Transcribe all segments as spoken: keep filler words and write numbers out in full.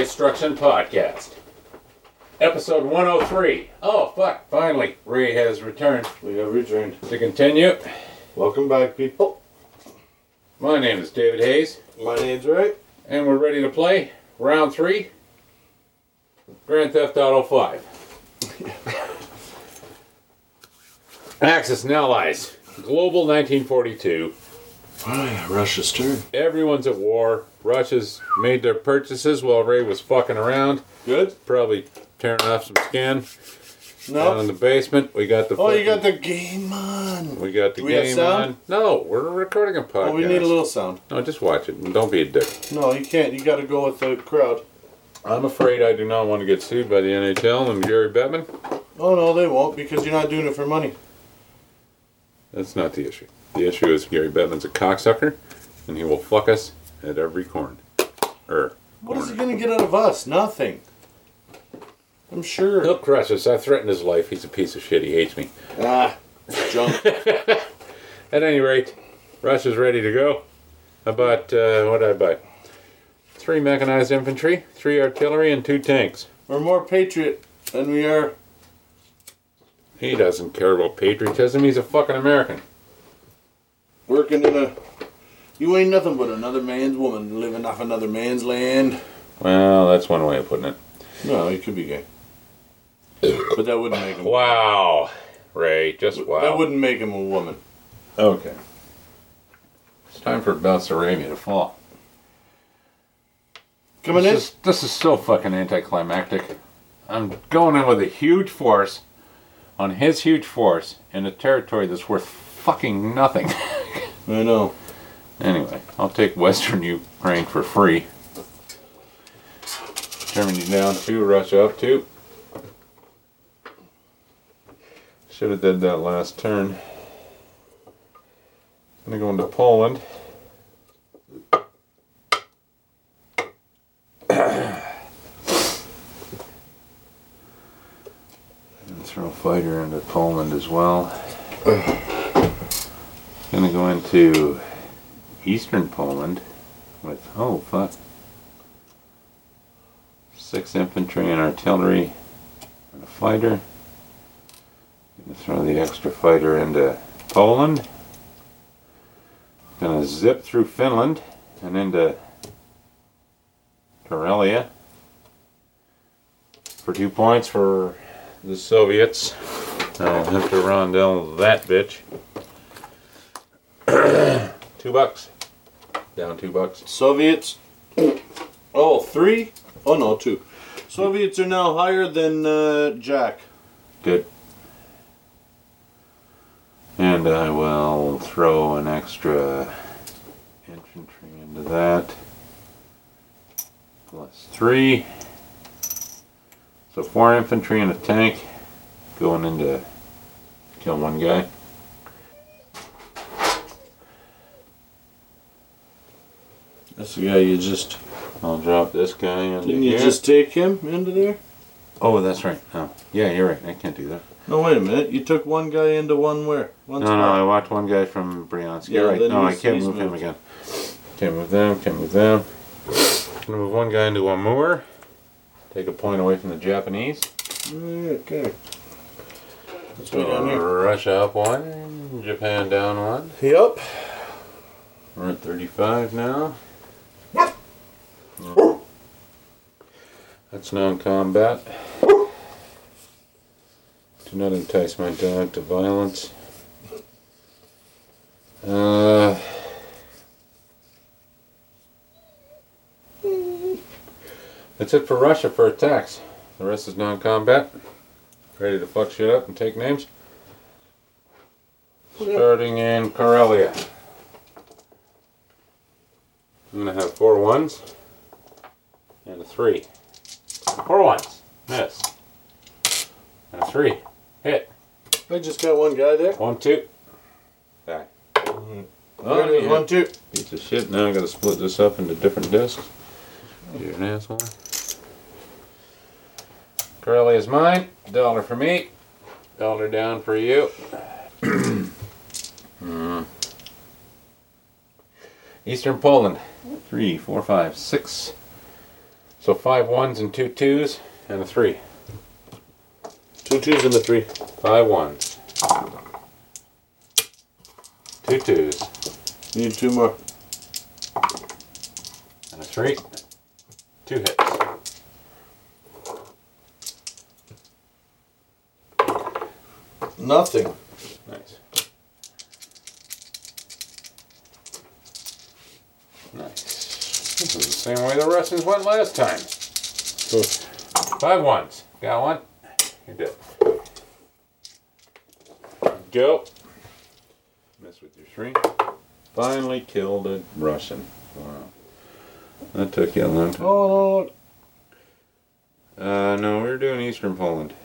Destruction Podcast. Episode one oh three. Oh, fuck. Finally, Ray has returned. We have returned. To continue. Welcome back, people. My name is David Hayes. My name's Ray. And we're ready to play round three. Grand Theft Auto five. Axis and Allies. Global nineteen forty-two. Russia's turn. Everyone's at war. Russia's made their purchases while Ray was fucking around. Good. Probably tearing off some skin. No. Down in the basement, we got the. Oh, you fucking, got the game on. We got the Do we have game sound? on. No, we're recording a podcast. Oh, we need a little sound. No, just watch it and don't be a dick. No, you can't. You got to go with the crowd. I'm afraid I do not want to get sued by the N H L and Gary Bettman. Oh no, they won't because you're not doing it for money. That's not the issue. The issue is Gary Bettman's a cocksucker, and he will fuck us at every corner. Er, What is he corner. gonna get out of us? Nothing. I'm sure. He'll crush us. I threatened his life. He's a piece of shit. He hates me. Ah, junk. At any rate, Russia's ready to go. I bought, uh, what did I buy? Three mechanized infantry, three artillery, and two tanks. We're more patriot than we are. He doesn't care about patriotism. He's a fucking American. Working in a. You ain't nothing but another man's woman living off another man's land. Well, that's one way of putting it. No, he could be gay. But that wouldn't make him. Wow. Ray, just wow. That wouldn't make him a woman. Okay. It's time for Bessarabia to fall. Coming this in? Is, this is so fucking anticlimactic. I'm going in with a huge force on his huge force in a territory that's worth fucking nothing. I know. Anyway, I'll take Western Ukraine for free. Germany down two, Russia up two. Should have did that last turn. Gonna go into Poland. And throw a fighter into Poland as well. Gonna go into Eastern Poland with, oh fuck, six infantry and artillery and a fighter. Gonna throw the extra fighter into Poland. Gonna zip through Finland and into Karelia for two points for the Soviets. I'll have to rondel that bitch. Two bucks. Down two bucks. Soviets. Oh, three? Oh, no, two. Soviets are now higher than uh, Jack. Good. And I will throw an extra infantry into that. Plus three. So four infantry and a tank going into kill one guy. That's the guy you just... I'll drop this guy into Didn't you here. just take him into there? Oh, that's right. Oh, yeah, you're right. I can't do that. No, wait a minute. You took one guy into one where? One No, spot. no, I watched one guy from Bryansk. Yeah, You're right. then No, I he's- can't he's move him moved. again. Can't move them, can't move them. Gonna move one guy into Amur. Take a point away from the Japanese. Okay. Let's So go down here. Russia up one, Japan down one. Yep. We're at thirty-five now. That's non-combat. Do not entice my dog to violence. Uh, that's it for Russia for attacks. The rest is non-combat. Ready to fuck shit up and take names. Starting in Karelia. I'm gonna have four ones and a three. Four ones. Miss. And a three. Hit. I just got one guy there. One, two. Die. Oh, Oh, there's yeah. one, two. Piece of shit. Now I gotta split this up into different discs. You're an asshole. Karelia is mine. Dollar for me. Dollar down for you. mm. Eastern Poland. Three, four, five, six. So five ones and two twos and a three. Two twos and a three. Five ones. Two twos. Need two more. And a three. Two hits. Nothing. Nice. Nice. This is the same way the Russians went last time. Five ones. Got one? You're dead. Go. Mess with your three. Finally killed a Russian. Wow. That took you a long time. Oh, Uh, no, we were doing Eastern Poland.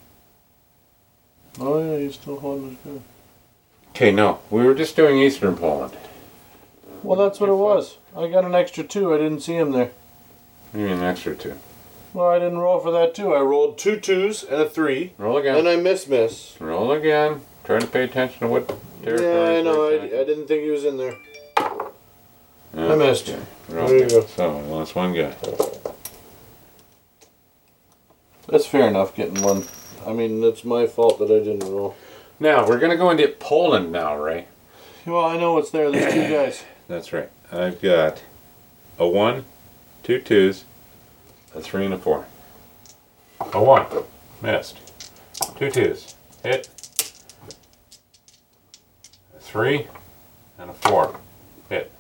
oh yeah, he's still holding his gun. Okay, no, we were just doing Eastern Poland. Well, that's what it was. I got an extra two. I didn't see him there. You mean an extra two? Well, I didn't roll for that too. I rolled two twos and a three, Roll again. and I miss miss. Roll again. Try to pay attention to what territory. Yeah, I know. I, you're I attacking. didn't think he was in there. Yeah, I missed. okay. Roll There you again. go. So, we lost one guy. That's fair enough. Getting one. I mean, it's my fault that I didn't roll. Now, we're going to go into Poland now, Ray. Well, I know what's there. There's two guys. That's right. I've got a one, two twos, a three, and a four. A one. Missed. Two twos. Hit. A three, and a four. Hit.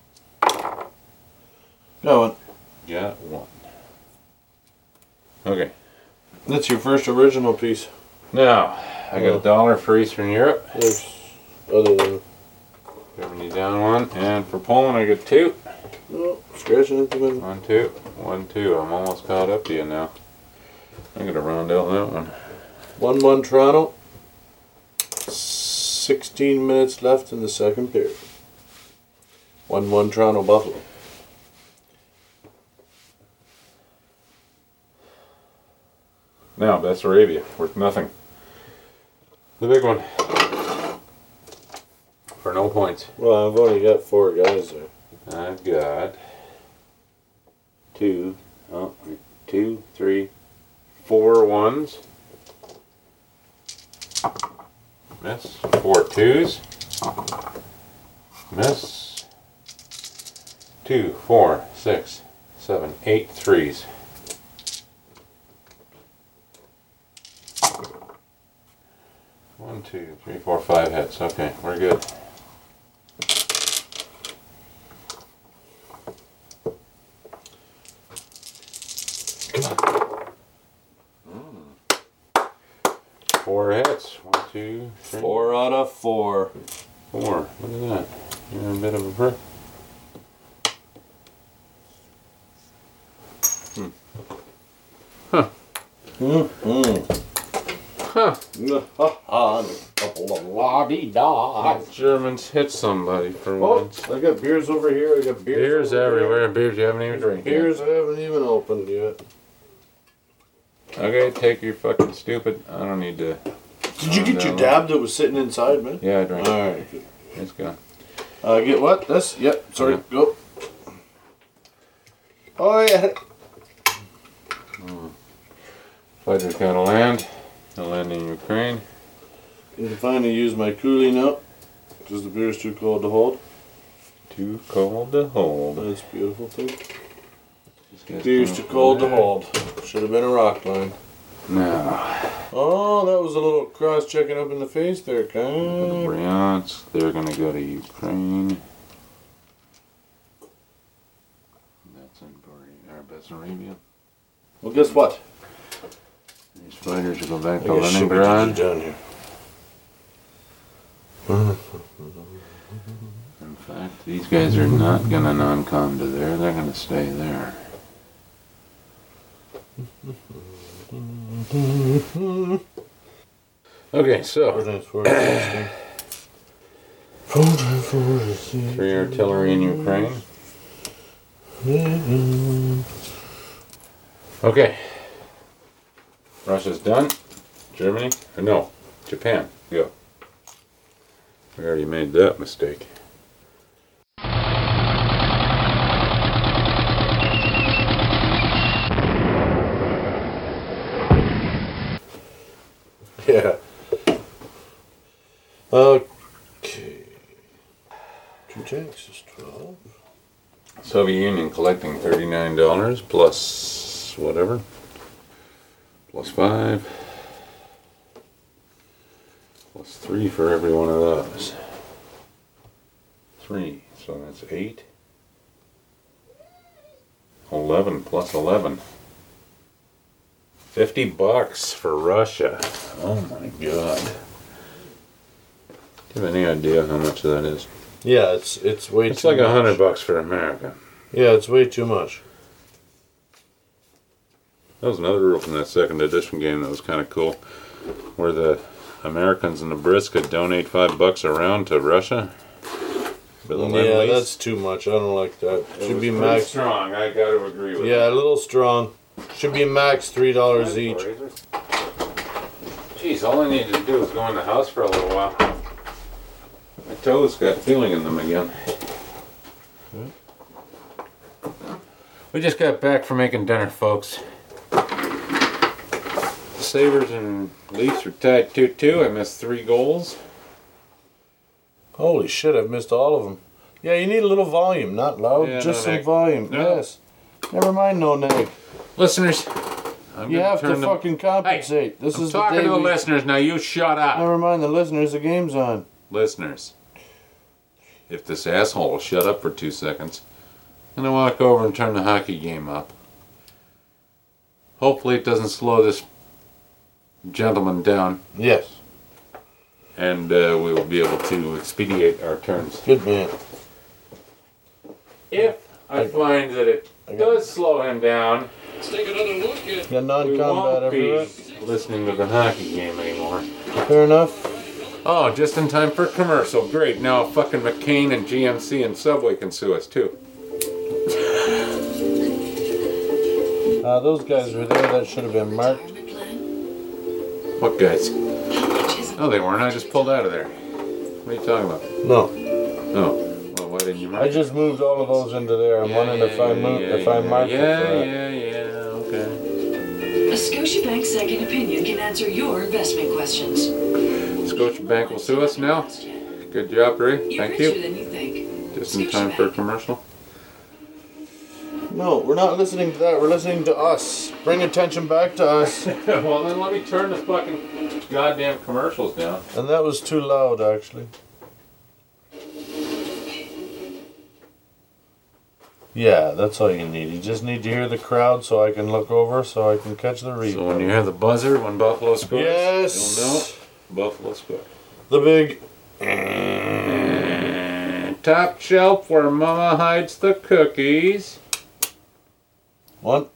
Going. Got one. Okay. That's your first original piece. Now, I got a dollar for Eastern Europe. There's other than. Germany down one. And for Poland, I got two. Oh, scratching at the middle. One, two. One, two. I'm almost caught up to you now. I'm going to round out that one. One one Toronto. Sixteen minutes left in the second period. One one Toronto Buffalo. Now, Bessarabia, worth nothing. The big one. For no points. Well, I've only got four guys there. I've got two, oh, two, three, four ones. Miss. Four twos. Miss. Two, four, six, seven, eight threes. One, two, three, four, five hits. Okay, we're good. Four hits. One, two, three. Four out of four. Four. Look at that. You're a bit of a prick. Hmm. Huh. Mm-hmm. Huh. A couple of la-dee-da. Germans hit somebody for Oh, once. I got beers over here. I got beers. Beers over everywhere. Beers you haven't even There. drank yet. Beers I haven't even opened yet. Okay, take your fucking stupid. I don't need to. Did you get your dab that was sitting inside, man? Yeah, I drank. All right. Good. It's gone. Uh, get what? This? Yep. Sorry. Yeah. Go. Oh yeah. Fighters gotta land. They'll land in Ukraine. You can finally use my coolie now, because the beer's too cold to hold. Too cold to hold. That's a beautiful thing. These guys Beer's come too up cold to with hold. Should have been a rock line. that. No. Oh, that was a little cross checking up in the face there, The kind. Bryansk, they're gonna go to Ukraine. That's in Bor- or Bessarabia. Well, guess what? These fighters will go back I to guess shit we did Leningrad. down here. In fact, these guys are not gonna non-com to there. They're gonna stay there. Okay, so three artillery in Ukraine. Okay. Russia's done. Germany? Or no, Japan. Go. We already made that mistake. Yeah. Okay. Two tanks is twelve. Soviet Union collecting thirty-nine dollars plus whatever. Plus five. Plus three for every one of those. Three, so that's eight. Eleven plus eleven. Fifty bucks for Russia. Oh my god. Do you have any idea how much that is? Yeah, it's it's way It's too like a much. hundred bucks for America. Yeah, it's way too much. That was another rule from that second edition game that was kind of cool, where the Americans in Nebraska could donate five bucks a round to Russia. For the Yeah, Lend-Lease. that's too much. I don't like that. It Should was be pretty max. strong. I got to agree with Yeah, a little strong. Should be max three dollars each. Jeez, all I needed to do was go in the house for a little while. My toes got feeling in them again. We just got back from making dinner, folks. The Sabres and Leafs are tied two two. I missed three goals. Holy shit! I've missed all of them. Yeah, you need a little volume, not loud, Yeah, just no some neg. volume. No. Yes. Never mind, no neg. Listeners, I'm You gonna have to turn the- fucking compensate. This I'm is the talking day to the we- listeners now. You shut up. Never mind the listeners. The game's on. Listeners, if this asshole will shut up for two seconds, and I walk over and turn the hockey game up. Hopefully it doesn't slow this gentleman down, Yes. and uh, we will be able to expedite our turns. Good man. If I find that it does slow him down, Let's take another look at Got we non-combat won't be everywhere. listening to the hockey game anymore. Fair enough. Oh, just in time for commercial. Great. Now fucking McCain and G M C and Subway can sue us too. Uh, those guys were there. That should have been marked. What guys? No, they weren't. I just pulled out of there. What are you talking about? No, Oh, well, why didn't you mark I it? just moved all of those into there. I'm wondering if I moved, yeah, if I yeah, marked yeah, it for that. yeah, yeah, okay. a Scotiabank second opinion can answer your investment questions. Scotiabank will sue us now. Good job, Ray. You're Thank richer you. than you think. Just in time for a Scotiabank. commercial. No, we're not listening to that. We're listening to us. Bring attention back to us. Well, then let me turn the fucking goddamn commercials down. And that was too loud, actually. Yeah, that's all you need. You just need to hear the crowd so I can look over, so I can catch the replay. So when you hear the buzzer when Buffalo scores, Yes. you'll know Buffalo scored. The big. Top shelf where Mama hides the cookies. One.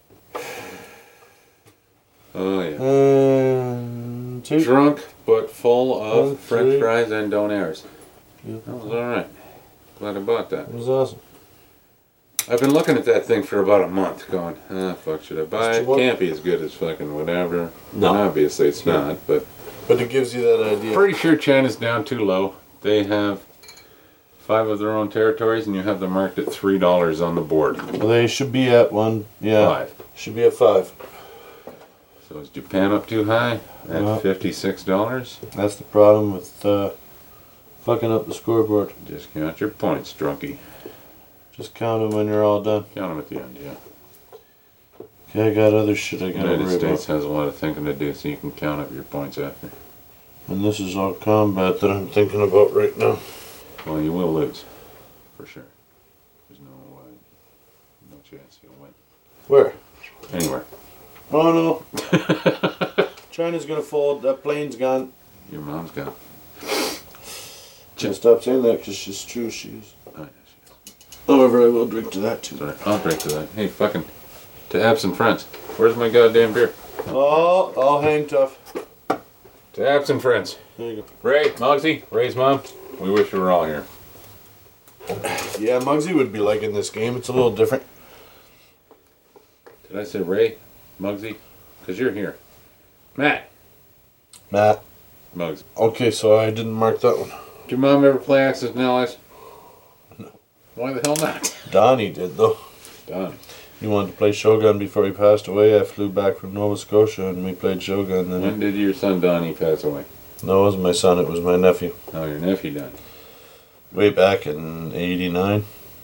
Oh yeah. And two. Drunk but full of One, French three. fries and donairs. That was alright. Glad I bought that. It was awesome. I've been looking at that thing for about a month going, ah, fuck, should I buy Mr. it? What? Can't be as good as fucking whatever. No. And obviously it's not, but But it gives you that idea. pretty sure China's down too low. They have five of their own territories and you have them marked at three dollars on the board. Well, they should be at one. Yeah. Five. Should be at five. So is Japan up too high at Yeah. fifty-six dollars? That's the problem with uh, fucking up the scoreboard. Just count your points, drunkie. Just count them when you're all done. Count them at the end, yeah. Okay, I got other shit I The gotta United worry States about. has a lot of thinking to do so you can count up your points after. And this is all combat that I'm thinking about right now. Well, you will lose. For sure. There's no, uh, no chance you'll win. Where? Anywhere. Oh no. China's gonna fold. That plane's gone. Your mom's gone. Can't stop saying that because she's true. She is. Oh, yeah, she is. However, I will drink to that too. Sorry, I'll drink to that. Hey, fucking, to absent friends. Where's my goddamn beer? Oh, I'll hang tough. To absent friends. There you go. Ray, Mogsy, Ray's mom, we wish you were all here. Yeah, Muggsy would be liking this game. It's a little different. Did I say Ray, Mugsy? Because you're here. Matt, Matt. Muggsy. Okay, so I didn't mark that one. Did your mom ever play Axis and Allies? No. Why the hell not? Donnie did though. Donnie. He wanted to play Shogun before he passed away. I flew back from Nova Scotia and we played Shogun. Then When did your son Donnie pass away? no, it wasn't my son. It was my nephew. Oh, your nephew Donnie. Way back in eighty-nine.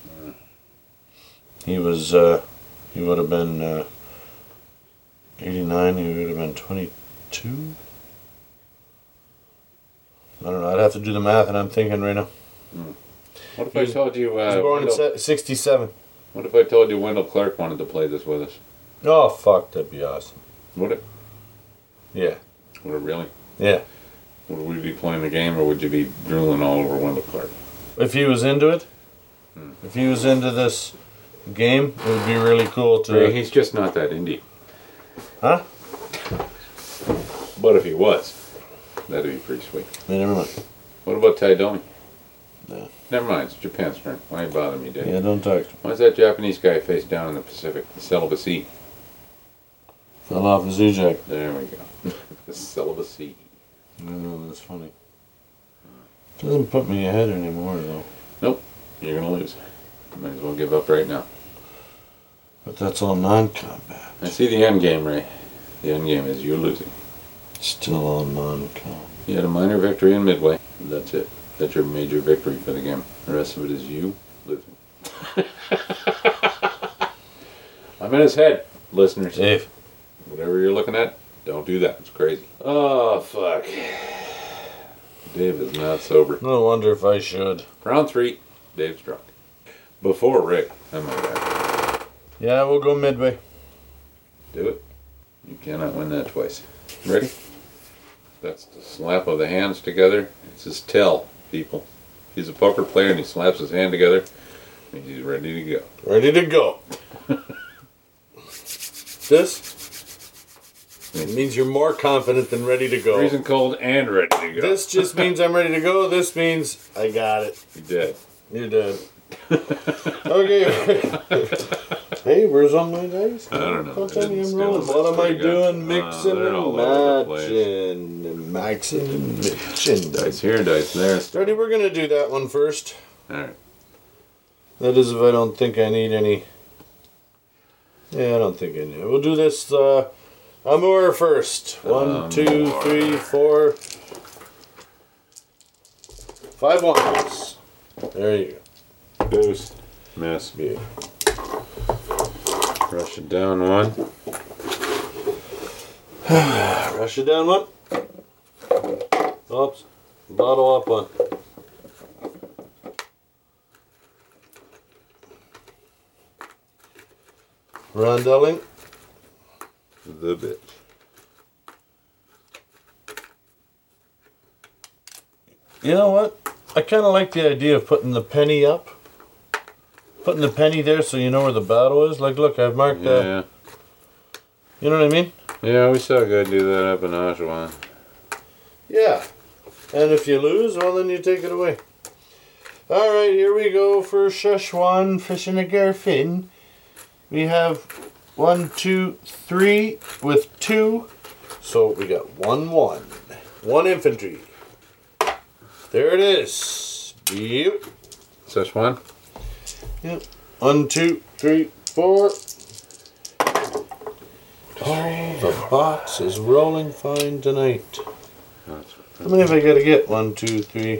He was, uh, he would have been, uh, eighty-nine, he would have been twenty-two? I don't know, I'd have to do the math and I'm thinking right now. What if He I was- told you? He Uh, was born in Wendell, se- sixty-seven. what if I told you Wendell Clark wanted to play this with us? Oh, fuck, that'd be awesome. Would it? Yeah, Would it really? yeah. Would we be playing the game, or would you be drooling all over Wendell Clark? If he was into it, if he was into this game, it would be really cool Yeah, to... he's just not that indie. Huh? But if he was, that'd be pretty sweet. Yeah, never mind. What about Tai Domi? No. Never mind, it's Japan's turn. Why you bother me, Dave? Yeah, don't talk to me. Why's that Japanese guy face down in the Pacific? The celibacy. Fell off his Zujak. There we go. The celibacy. I know, that's funny. Doesn't put me ahead anymore, though. Nope, you're gonna lose. Might as well give up right now. But that's all non-combat. I see the end game, Ray. The end game is you losing. Still all non-combat. You had a minor victory in Midway. That's it. That's your major victory for the game. The rest of it is you losing. I'm in his head, listeners. Dave. Whatever you're looking at, don't do that. It's crazy. Oh, fuck. Dave is not sober. No wonder if I should. Round three, Dave's drunk. Before Rick, am I right? Yeah, we'll go midway. Do it. You cannot win that twice. Ready? That's the slap of the hands together. It's his tell, people. He's a poker player and he slaps his hand together and he's ready to go. Ready to go. This? It means you're more confident than ready to go. Freezing cold and ready to go. This just means I'm ready to go. This means I got it. You did. You're dead. Okay. Hey, where's all my dice? I don't know. Don't I tell me didn't I'm steal rolling. them. What am I Pretty good. doing? Uh, Mixing they're all over the and place. matching. And Maxing and matching. Dice here, dice there. Ready, we're going to do that one first. Alright. That is if I don't think I need any. Yeah, I don't think I need. We'll do this uh, Amour first. One, two, Amour. three, four. Five ones. There you go. Deuce. Miss. Yeah. Rush it down one. Rush it down one. Oops. Bottle up one. Rondelling. The bitch. You know what? I kind of like the idea of putting the penny up. Putting the penny there so you know where the battle is. Like, look, I've marked that. Yeah. You know what I mean? Yeah, we saw a guy do that up in Oshawa. Yeah. And if you lose, well, then you take it away. All right, here we go for Szechuan fishing a garfin. We have one, two, three with two. So we got one, one. One infantry. There it is. Yep. Szechuan? Yep. One, two, three, four. Oh, the box is rolling fine tonight. How many have I got to get? One, two, three,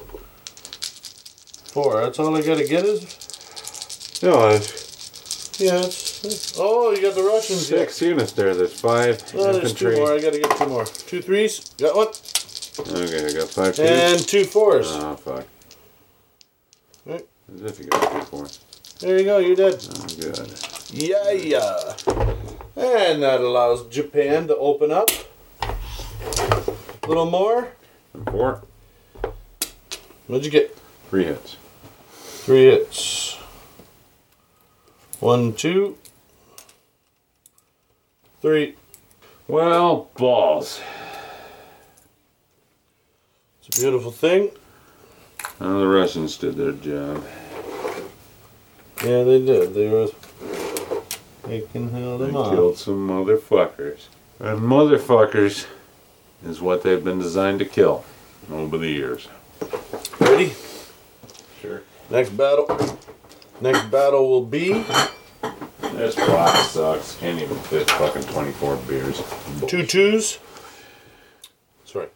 four. That's all I got to get is? No, it's Yeah, it's, it's- oh, you got the Russians. yet. six units there. There's five Oh, there's two infantry. more. I got to get two more. Two threes. Got one. Okay, I got five twos. And two fours. Oh, fuck. Right. As if you got two fours. There you go. You're dead. Oh, good. Yeah, yeah. And that allows Japan to open up. A little more. And four. What'd you get? Three hits. Three hits. One, two, three. Well, balls. It's a beautiful thing. Well, the Russians did their job. Yeah, they did. They were. They can hell They them off. killed some motherfuckers. And motherfuckers is what they've been designed to kill over the years. Ready? Sure. Next battle. Next battle will be This box sucks. Can't even fit fucking twenty-four beers. Two twos. Sorry.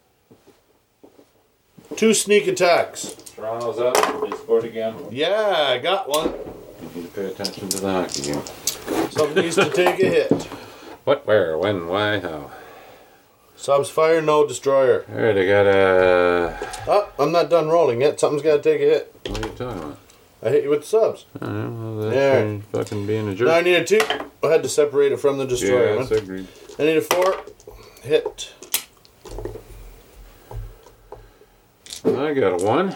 Two sneak attacks. Toronto's up. They scored again. Yeah, I got one. You need to pay attention to the hockey game. Something needs to take a hit. What, where, when, why, how? Subs fire, no destroyer. Alright, I got a... Oh, I'm not done rolling yet. Something's got to take a hit. What are you talking about? I hit you with the subs. Alright, well, that's There. you fucking being a jerk. Now I need a two. I had to separate it from the destroyer. Yes, man. agreed. I need a four. Hit. I got a one.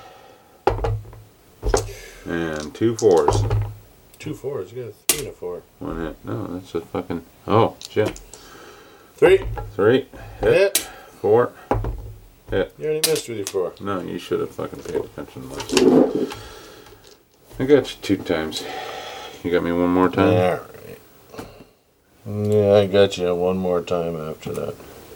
And two fours. Two fours. You got a three and a four. One hit. No, that's a fucking... Oh, shit. Three. Three. Hit. Hit. Four. Hit. You already missed with your four. No, you should have fucking paid attention less. I got you two times. You got me one more time? Alright. Yeah, I got you one more time after that.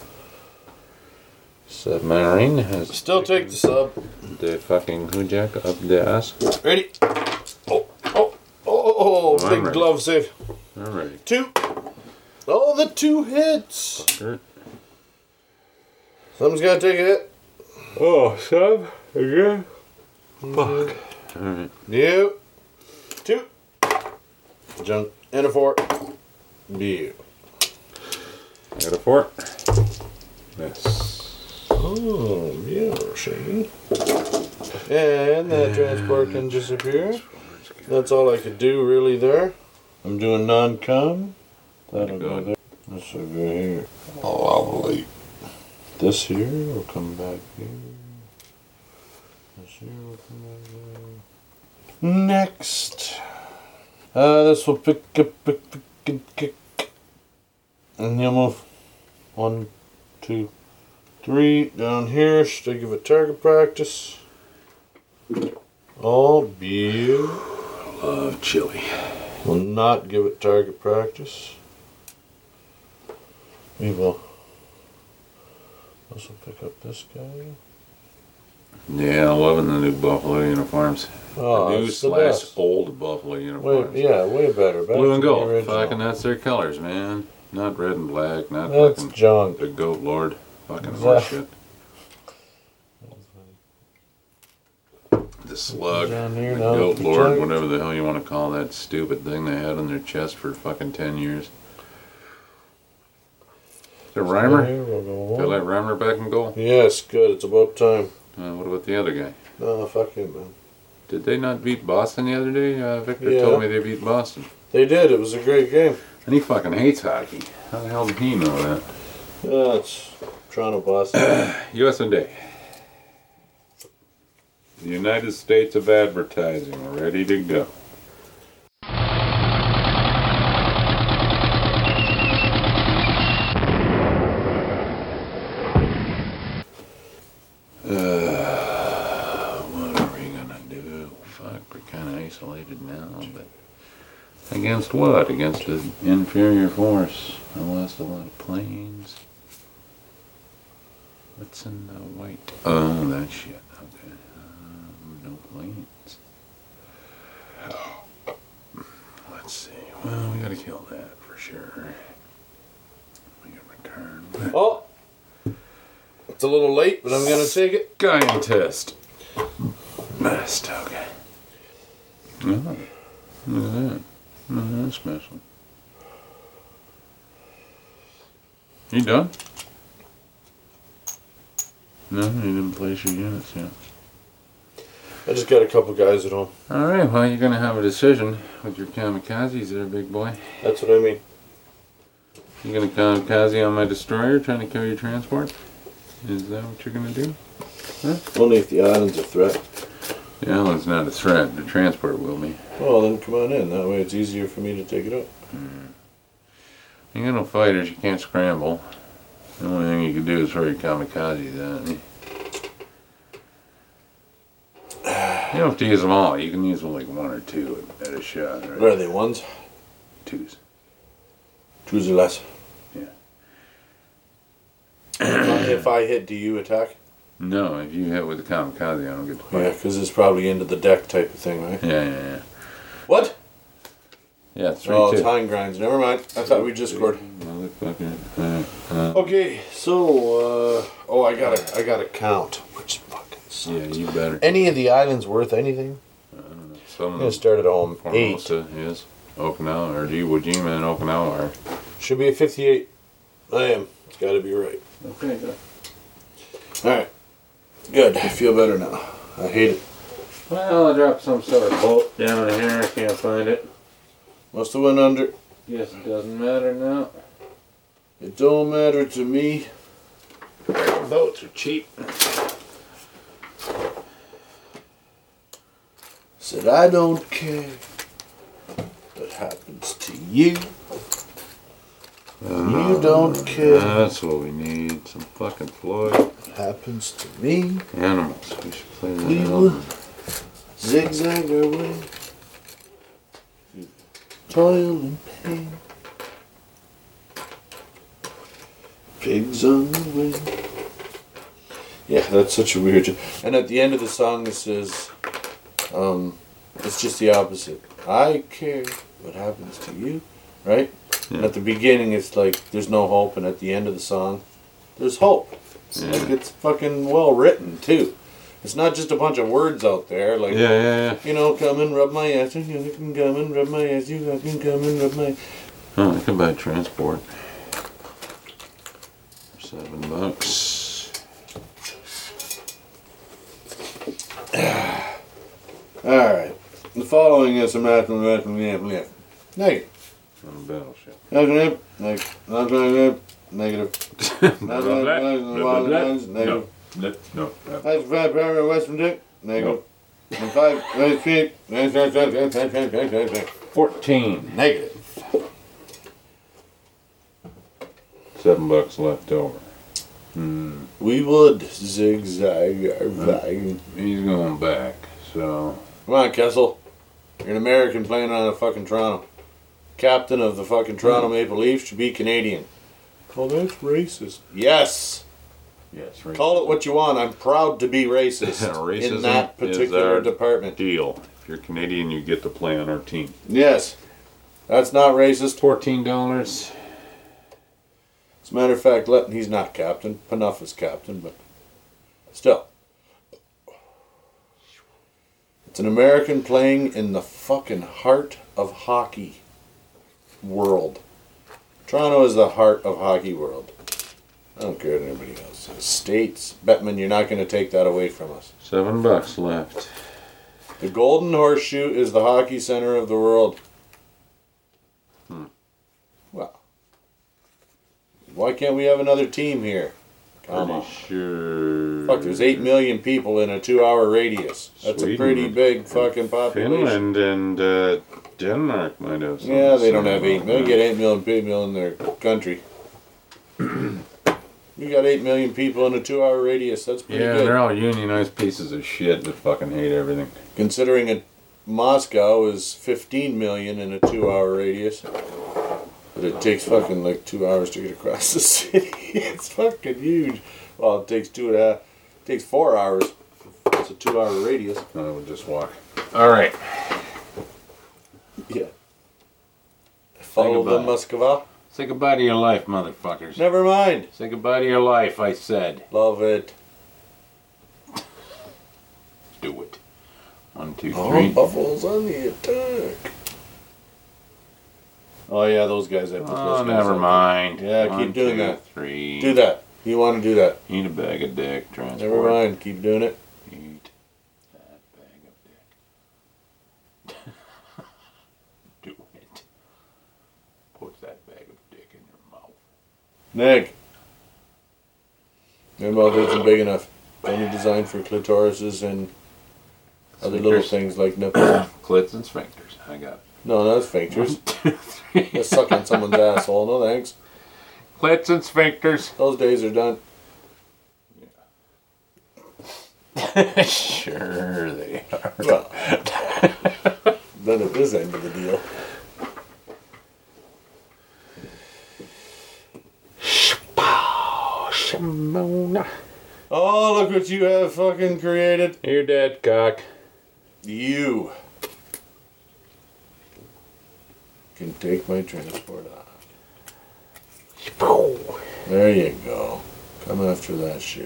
Submarine has Still take the sub. the fucking hoojak up the ass. Ready? Oh, oh, oh, oh, I'm big ready. glove save. Alright. Two. Oh, the two hits. Fucker. Something's got to take a hit. Oh, sub? Again? Fuck. Alright. You. Two. Junk. And a four. You. I got a four. Yes. Oh, yeah, Shane. And that transport can disappear. That's all I could do really there. I'm doing non-com. That'll go there. This will go here. Lovely. This here will come back here. This here will come back there. Next. Uh, this will pick up, pick, pick, and kick. And you'll move. One, two, three. Down here. Should I give it target practice? Oh, beautiful. Love chili. Will not give it target practice. We will also pick up this guy. Yeah, I'm loving the new Buffalo uniforms. Oh, the new that's the slash best. old Buffalo Way, uniforms. yeah, way better. Back Blue and to the gold. original. Fucking that's their colors, man. Not red and black. Not That's fucking junk. the goat lord. Fucking Exactly. horseshit. The slug. Down The here, now goat the lord. giant. Whatever the hell you want to call that stupid thing they had on their chest for fucking ten years. Is it Reimer? Here, we'll go Did I let one. Reimer back in goal? Yes, good. It's about time. Uh, what about the other guy? No, fuck him, man. Did they not beat Boston the other day? Uh, Victor Yeah. told me they beat Boston. They did. It was a great game. And he fucking hates hockey. How the hell did he know that? Yeah, it's Toronto, Boston. U S A. The United States of Advertising, ready to go. Uh, what are we gonna do? Fuck, we're kind of isolated now, but against what? Against an inferior force. I lost a lot of planes. What's in the white? Oh, that shit. Okay. Um, no planes. Let's see. Well, we gotta kill that for sure. We can return. Oh! It's a little late, but I'm going to take it. Scientist. Best, okay. Oh, look at that. Oh, that's special. You done? No, you didn't place your units yet. I just got a couple guys at home. Alright, well, you're going to have a decision with your kamikazes there, big boy. That's what I mean. You going to kamikaze on my destroyer trying to kill your transport? Is that what you're going to do? Only if the island's a threat. The island's not a threat. The transport will be. Well, then come on in. That way it's easier for me to take it out. You got no fighters, you can't scramble. The only thing you can do is throw your kamikazes at me. You don't have to use them all. You can use them like one or two at, at a shot. Right? Where are they? Ones? Twos. Twos or less. Yeah. If I hit, do you attack? No, if you hit with the kamikaze, I don't get to Yeah, fight. because it's probably into the deck type of thing, right? Yeah, yeah, yeah. What? Yeah, three Oh, two. it's Hein Grinds. Never mind. I thought we just scored. Motherfucker. Uh, uh, Okay, so uh, oh, I gotta, I gotta count. Which fucking sucks. yeah, you better. Any of the islands worth anything? Some I'm gonna start at home. Eight. Formosa is Okinawa or Iwo Jima and Okinawa are. Should be a fifty-eight. I am. It's got to be right. Okay, good. All right. Good. I feel better now. I hate it. Well, I dropped some sort of bolt down in here. I can't find it. Must have went under. Guess it doesn't matter now. It don't matter to me. Boats are cheap. Said I don't care what happens to you. You don't care That's what we need. Some fucking Floyd. what happens to me. Animals. We should play that. We album. will zigzag our way. through Toil and pain. Pigs on the way. Yeah, that's such a weird. And at the end of the song, it says, um, it's just the opposite. I care what happens to you, right? Yeah. And at the beginning, it's like there's no hope, and at the end of the song, there's hope. It's Yeah. like it's fucking well written too. It's not just a bunch of words out there, like Yeah, yeah, yeah. you know, come and rub my ass, you can come and rub my ass, you can come and rub my. Oh, I can buy transport. For seven bucks. All right. The following is a mathematical negative. Negative. On a battleship. Negative. Negative. Negative. Negative. Blah, blah, blah, blah, blah, blah. Negative. No, no, no. Five five power Western Dick. Negative. And five eight feet. Negative. Fourteen. Seven bucks left over. Hmm. We would zigzag our way. He's going back, so. Come on, Kessel. You're an American playing on a fucking Toronto. Captain of the fucking Toronto Maple Leafs should be Canadian. Oh, that's racist. Yes. Yes, right. Call it what you want. I'm proud to be racist Racism in that is particular our department. deal. If you're Canadian, you get to play on our team. Yes. That's not racist. Fourteen dollars. As a matter of fact, let, he's not captain. Panuff is captain, but still. It's an American playing in the fucking heart of hockey world. Toronto is the heart of hockey world. I don't care what anybody else says. States, Bettman, you're not going to take that away from us. Seven bucks left. The Golden Horseshoe is the hockey center of the world. Hmm. Well, why can't we have another team here? Come Pretty on. sure. Fuck, there's eight million people in a two-hour radius. That's Sweden a pretty big fucking population. Finland and uh, Denmark might have some. Yeah, they don't have eight some- million. They get eight million people in their country. You got eight million people in a two-hour radius. That's pretty Yeah, good. they're all unionized pieces of shit that fucking hate everything. Considering it, Moscow is fifteen million in a two-hour radius. But it takes fucking like two hours to get across the city. It's fucking huge. Well, it takes two and a half. It takes four hours. It's a two-hour radius. I would just walk. All right. Yeah. Follow the goodbye. Moskva. Say goodbye to your life, motherfuckers. Never mind. Say goodbye to your life, I said. Love it. Do it. One, two, Oh, three. Buffalo's on the attack. Oh yeah, those guys have to Oh, those guys never have- mind. Yeah, One, keep doing two, that. Three. Do that. You want to do that. Eat a bag of dick. Transport. Never mind. Keep doing it. Eat that bag of dick. Do it. Put that bag of dick in your mouth. Nick. Your mouth isn't big enough. It's only designed for clitorises and other little Sphincters. things like nipples. Clits and sphincters. I got it. No, that's sphincters. That's sucking someone's asshole. No thanks. Clits and sphincters. Those days are done. Sure they are. Well, done at this end of the deal. Oh, look what you have fucking created. You're dead, cock. You. can take my transport off. There you go. Come after that shivvy.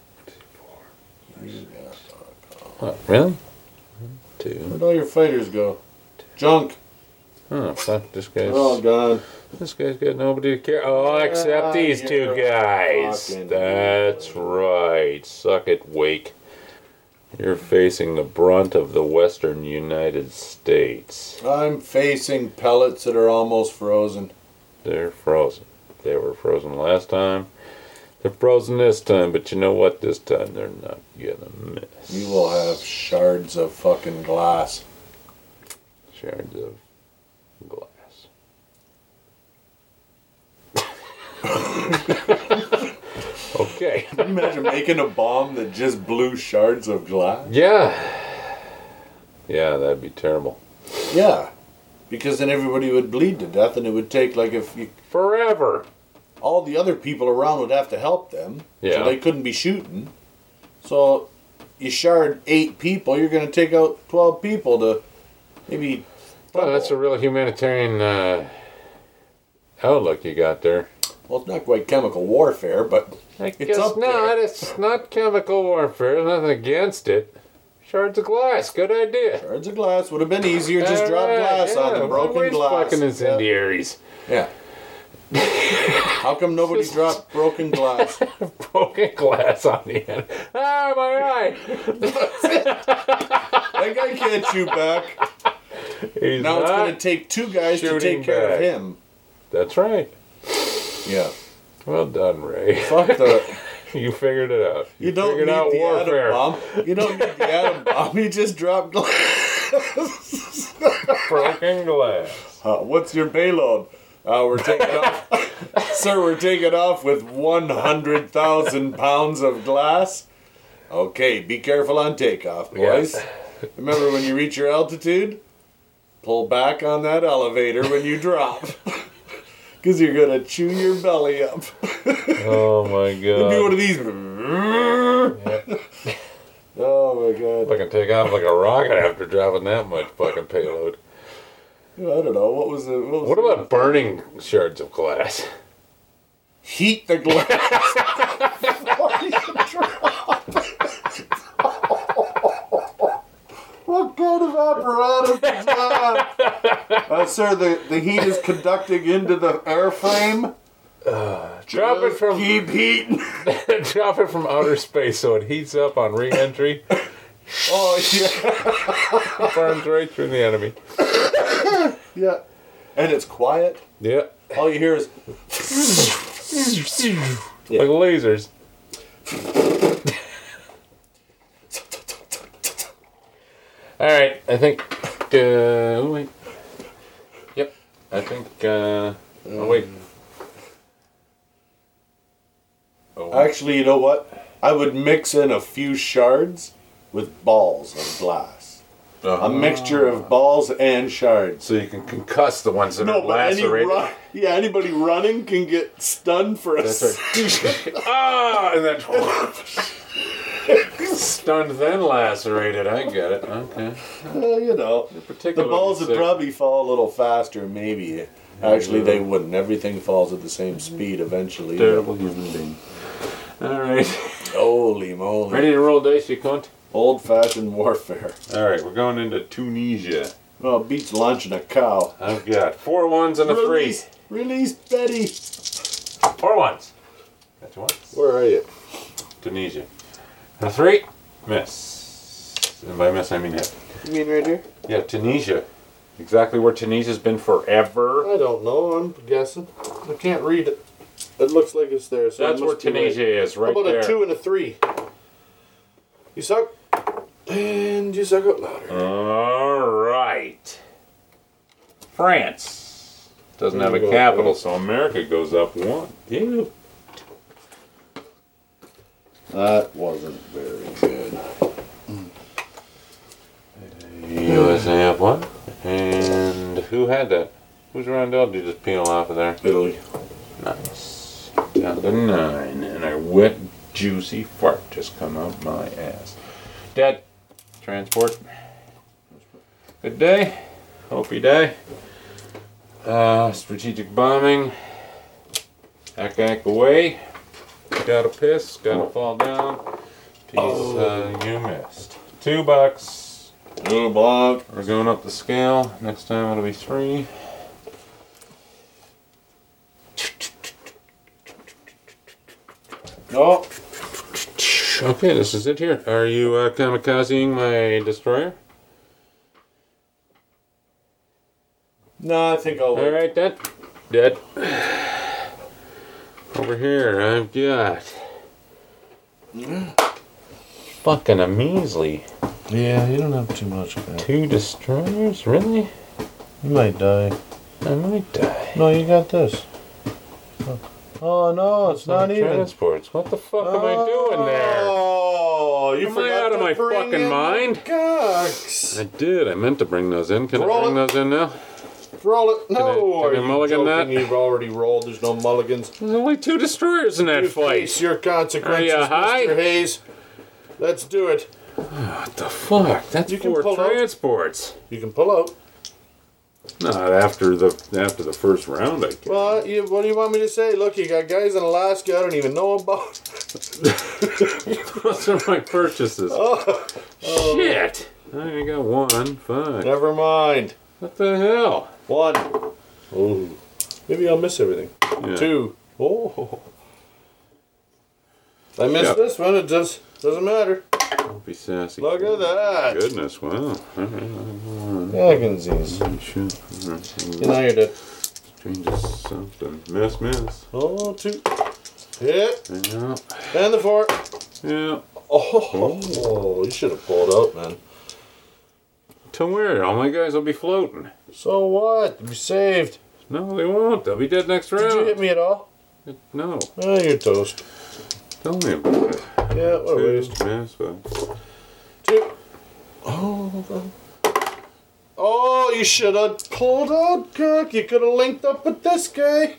You got fuck all. What, really? Two. Where'd all your fighters go? Junk. Oh, fuck, this They're all guy's... gone. This guy's got nobody to care. Oh, except Ah, these two you're guys. fucking That's idiot. right. Suck it, Wake. You're facing the brunt of the western United States. I'm facing pellets that are almost frozen. They're frozen. They were frozen last time. They're frozen this time, but you know what? This time they're not gonna miss. You will have shards of fucking glass. Shards of glass. Okay. Can you imagine making a bomb that just blew shards of glass? Yeah. Yeah, that'd be terrible. Yeah. Because then everybody would bleed to death, and it would take, like, if you, Forever. all the other people around would have to help them. Yeah. So they couldn't be shooting. So you shard eight people, you're going to take out twelve people to maybe. Well, that's a real humanitarian uh, outlook you got there. Well, it's not quite chemical warfare, but I it's guess up not. there. It's not chemical warfare. There's nothing against it. Shards of glass. Good idea. Shards of glass would have been easier. Just drop Alright, glass on yeah, them, broken always glass. fucking incendiaries. Yeah. How come nobody dropped broken glass? Broken glass on the end. Ah, my eye. That guy can't shoot back. He's Now not. it's going to take two guys to shooting take care back. of him. That's right. Yeah. Well done, Ray. Fuck the. You figured it out. You don't figured need out the warfare. atom bomb. You don't need the atom bomb. You just dropped glass. Broken glass. Uh, what's your payload? Uh, we're taking off. Sir, we're taking off with one hundred thousand pounds of glass. Okay, be careful on takeoff, boys. Yes. Remember when you reach your altitude? Pull back on that elevator when you drop. Because you're going to chew your belly up. Oh my It'd be one god. of these. Oh my god. Fucking take off like a rocket after dropping that much fucking payload. I don't know. What was it? What, was What it? about burning shards of glass? Heat the glass. What kind of apparatus is that? Uh, sir, the, the heat is conducting into the airframe. Drop it Just from keep heating. drop it from outer space so it heats up on re-entry. Oh yeah, Burns right through the enemy. yeah. And it's quiet. Yeah. All you hear is Like lasers. Alright, I think uh oh wait. Yep. I think uh oh wait. Oh, Actually, you know what? I would mix in a few shards with balls of glass. uh-huh. A mixture of balls and shards. So you can concuss the ones that No, are but any lacerated. run, yeah, anybody running can get stunned for a That's right. Ah, and then stunned, then lacerated. I get it. Okay. Well, you know, the Particularly balls would sick. probably fall a little faster, maybe. Actually, they wouldn't. Everything falls at the same speed eventually. Terrible human being. All right. Holy moly. Ready to roll dice, you cunt? Old-fashioned warfare. All right, we're going into Tunisia. Well, it beats lunching a cow. I've got four ones and a three. Release, release Betty. Four ones. That's once. Where are you? Tunisia. A three. Miss. And by miss, I mean hit. You mean right here? Yeah, Tunisia. Exactly where Tunisia's been forever. I don't know. I'm guessing. I can't read it. It looks like it's there. So it That's where must be Tunisia right. is, right How about there. a two and a three? You suck. And you suck out louder. All right. France doesn't have a There you go, capital, so America goes up one. Ew. That wasn't very good. U S A up one. And who had that? Whose Rondell did you just peel off of there? Italy. Nice. Down to nine, and a wet, juicy fart just come out my ass. Dad, transport. Good day. Hope you die. Uh, strategic bombing. Hack, hack away. Gotta piss, gotta fall down. Piece, Oh. uh, you missed. Two bucks. Two bucks. We're going up the scale. Next time it'll be three. No. Okay, this is it here. Are you uh, kamikazing my destroyer? No, I think I'll. All right, dead. Dead. Over here, I've got fucking a measly Yeah, you don't have too much of that. two destroyers. Really? You might die. I might die. No, you got this. Oh no, it's not Like even. transports. What the fuck am I doing there? Oh, you Am I forgot out of to my bring fucking in the mind? Cox. I did. I meant to bring those in. Can Roll I bring it. those in now? Roll it. No, I- can are I you mulligan joking? that? You've already rolled. There's no mulligans. There's only two destroyers in that You fight. face your consequences, Are you high? Mister Hayes. Let's do it. What the fuck? That's You can four pull out. transports. You can pull out. Not after the after the first round, I guess. Well, you, what do you want me to say? Look, you got guys in Alaska I don't even know about. Those are my purchases. Oh, Shit! I got one. Fuck. never mind. What the hell? One. Oh, maybe I'll miss everything. Yeah. Two. Oh, I missed Yeah. this one. It just doesn't matter. Don't be sassy. Look at that. Goodness, wow. All right. Aggensies. Oh, shit. All right. You know you're dead. Changes something. Miss, miss. Oh, two. Hit. Yeah. And the four. Yeah. Oh, you should have pulled out, man. To where? All my guys will be floating. So what? You saved. No, they won't. They'll be dead next round. Did you hit me at all? No. Oh, you're toast. Tell me about it. Yeah, what a Two, waste. miss, but Two. Oh, oh, you should have pulled out, Cook. You could have linked up with this guy.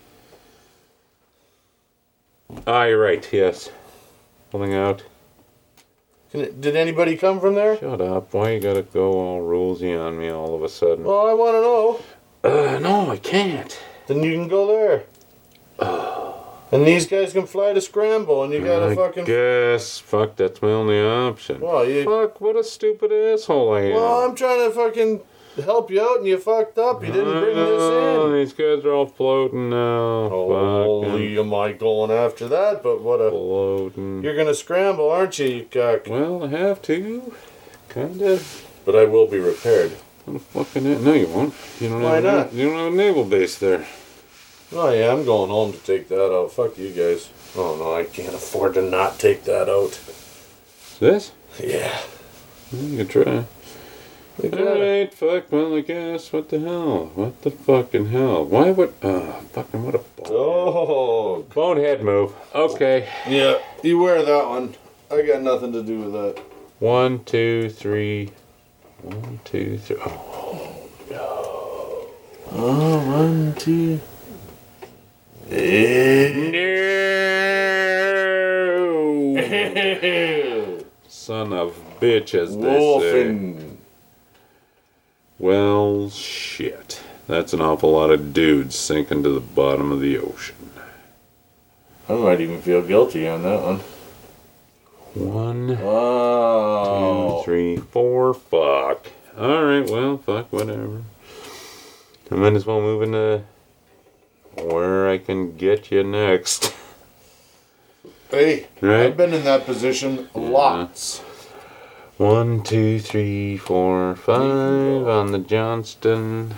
Ah, you're right. Yes. Pulling out. Can it, did anybody come from there? Shut up. Why you gotta go all rulesy on me all of a sudden? Well, I want to know. Uh, no, I can't. Then you can go there. And these guys can fly to Scramble, and you got to I fucking. guess. Fuck, that's my only option. Well, you. Fuck, what a stupid asshole I am. Well, I'm trying to fucking help you out, and you fucked up. You didn't bring this Oh, in. these guys are all floating now. Holy, am I going after that? But what a. Floating. You're gonna scramble, aren't you, you cock? Well, I have to. Kinda. But I will be repaired. What the fucking. No, you won't. You don't Why have a- not? You don't have a naval base there. Oh yeah, I'm going home to take that out. Fuck you guys. Oh no, I can't afford to not take that out. This? Yeah. You can try. We got it. Alright, fuck, well, I guess. What the hell? What the fucking hell? Why would. Oh, fucking what a bonehead. Oh. Bonehead move. Okay. Yeah, you wear that one. I got nothing to do with that. One, two, three. One, two, three. Oh, Oh, one, two. no! Son of bitch, as they say. Wolfen. Well, shit. That's an awful lot of dudes sinking to the bottom of the ocean. I might even feel guilty on that one. One, Oh. two, three, four. Fuck. Alright, well, fuck, whatever. I might as well move into where I can get you next. Hey, Right? I've been in that position lots. One, two, three, four, five on the Johnston.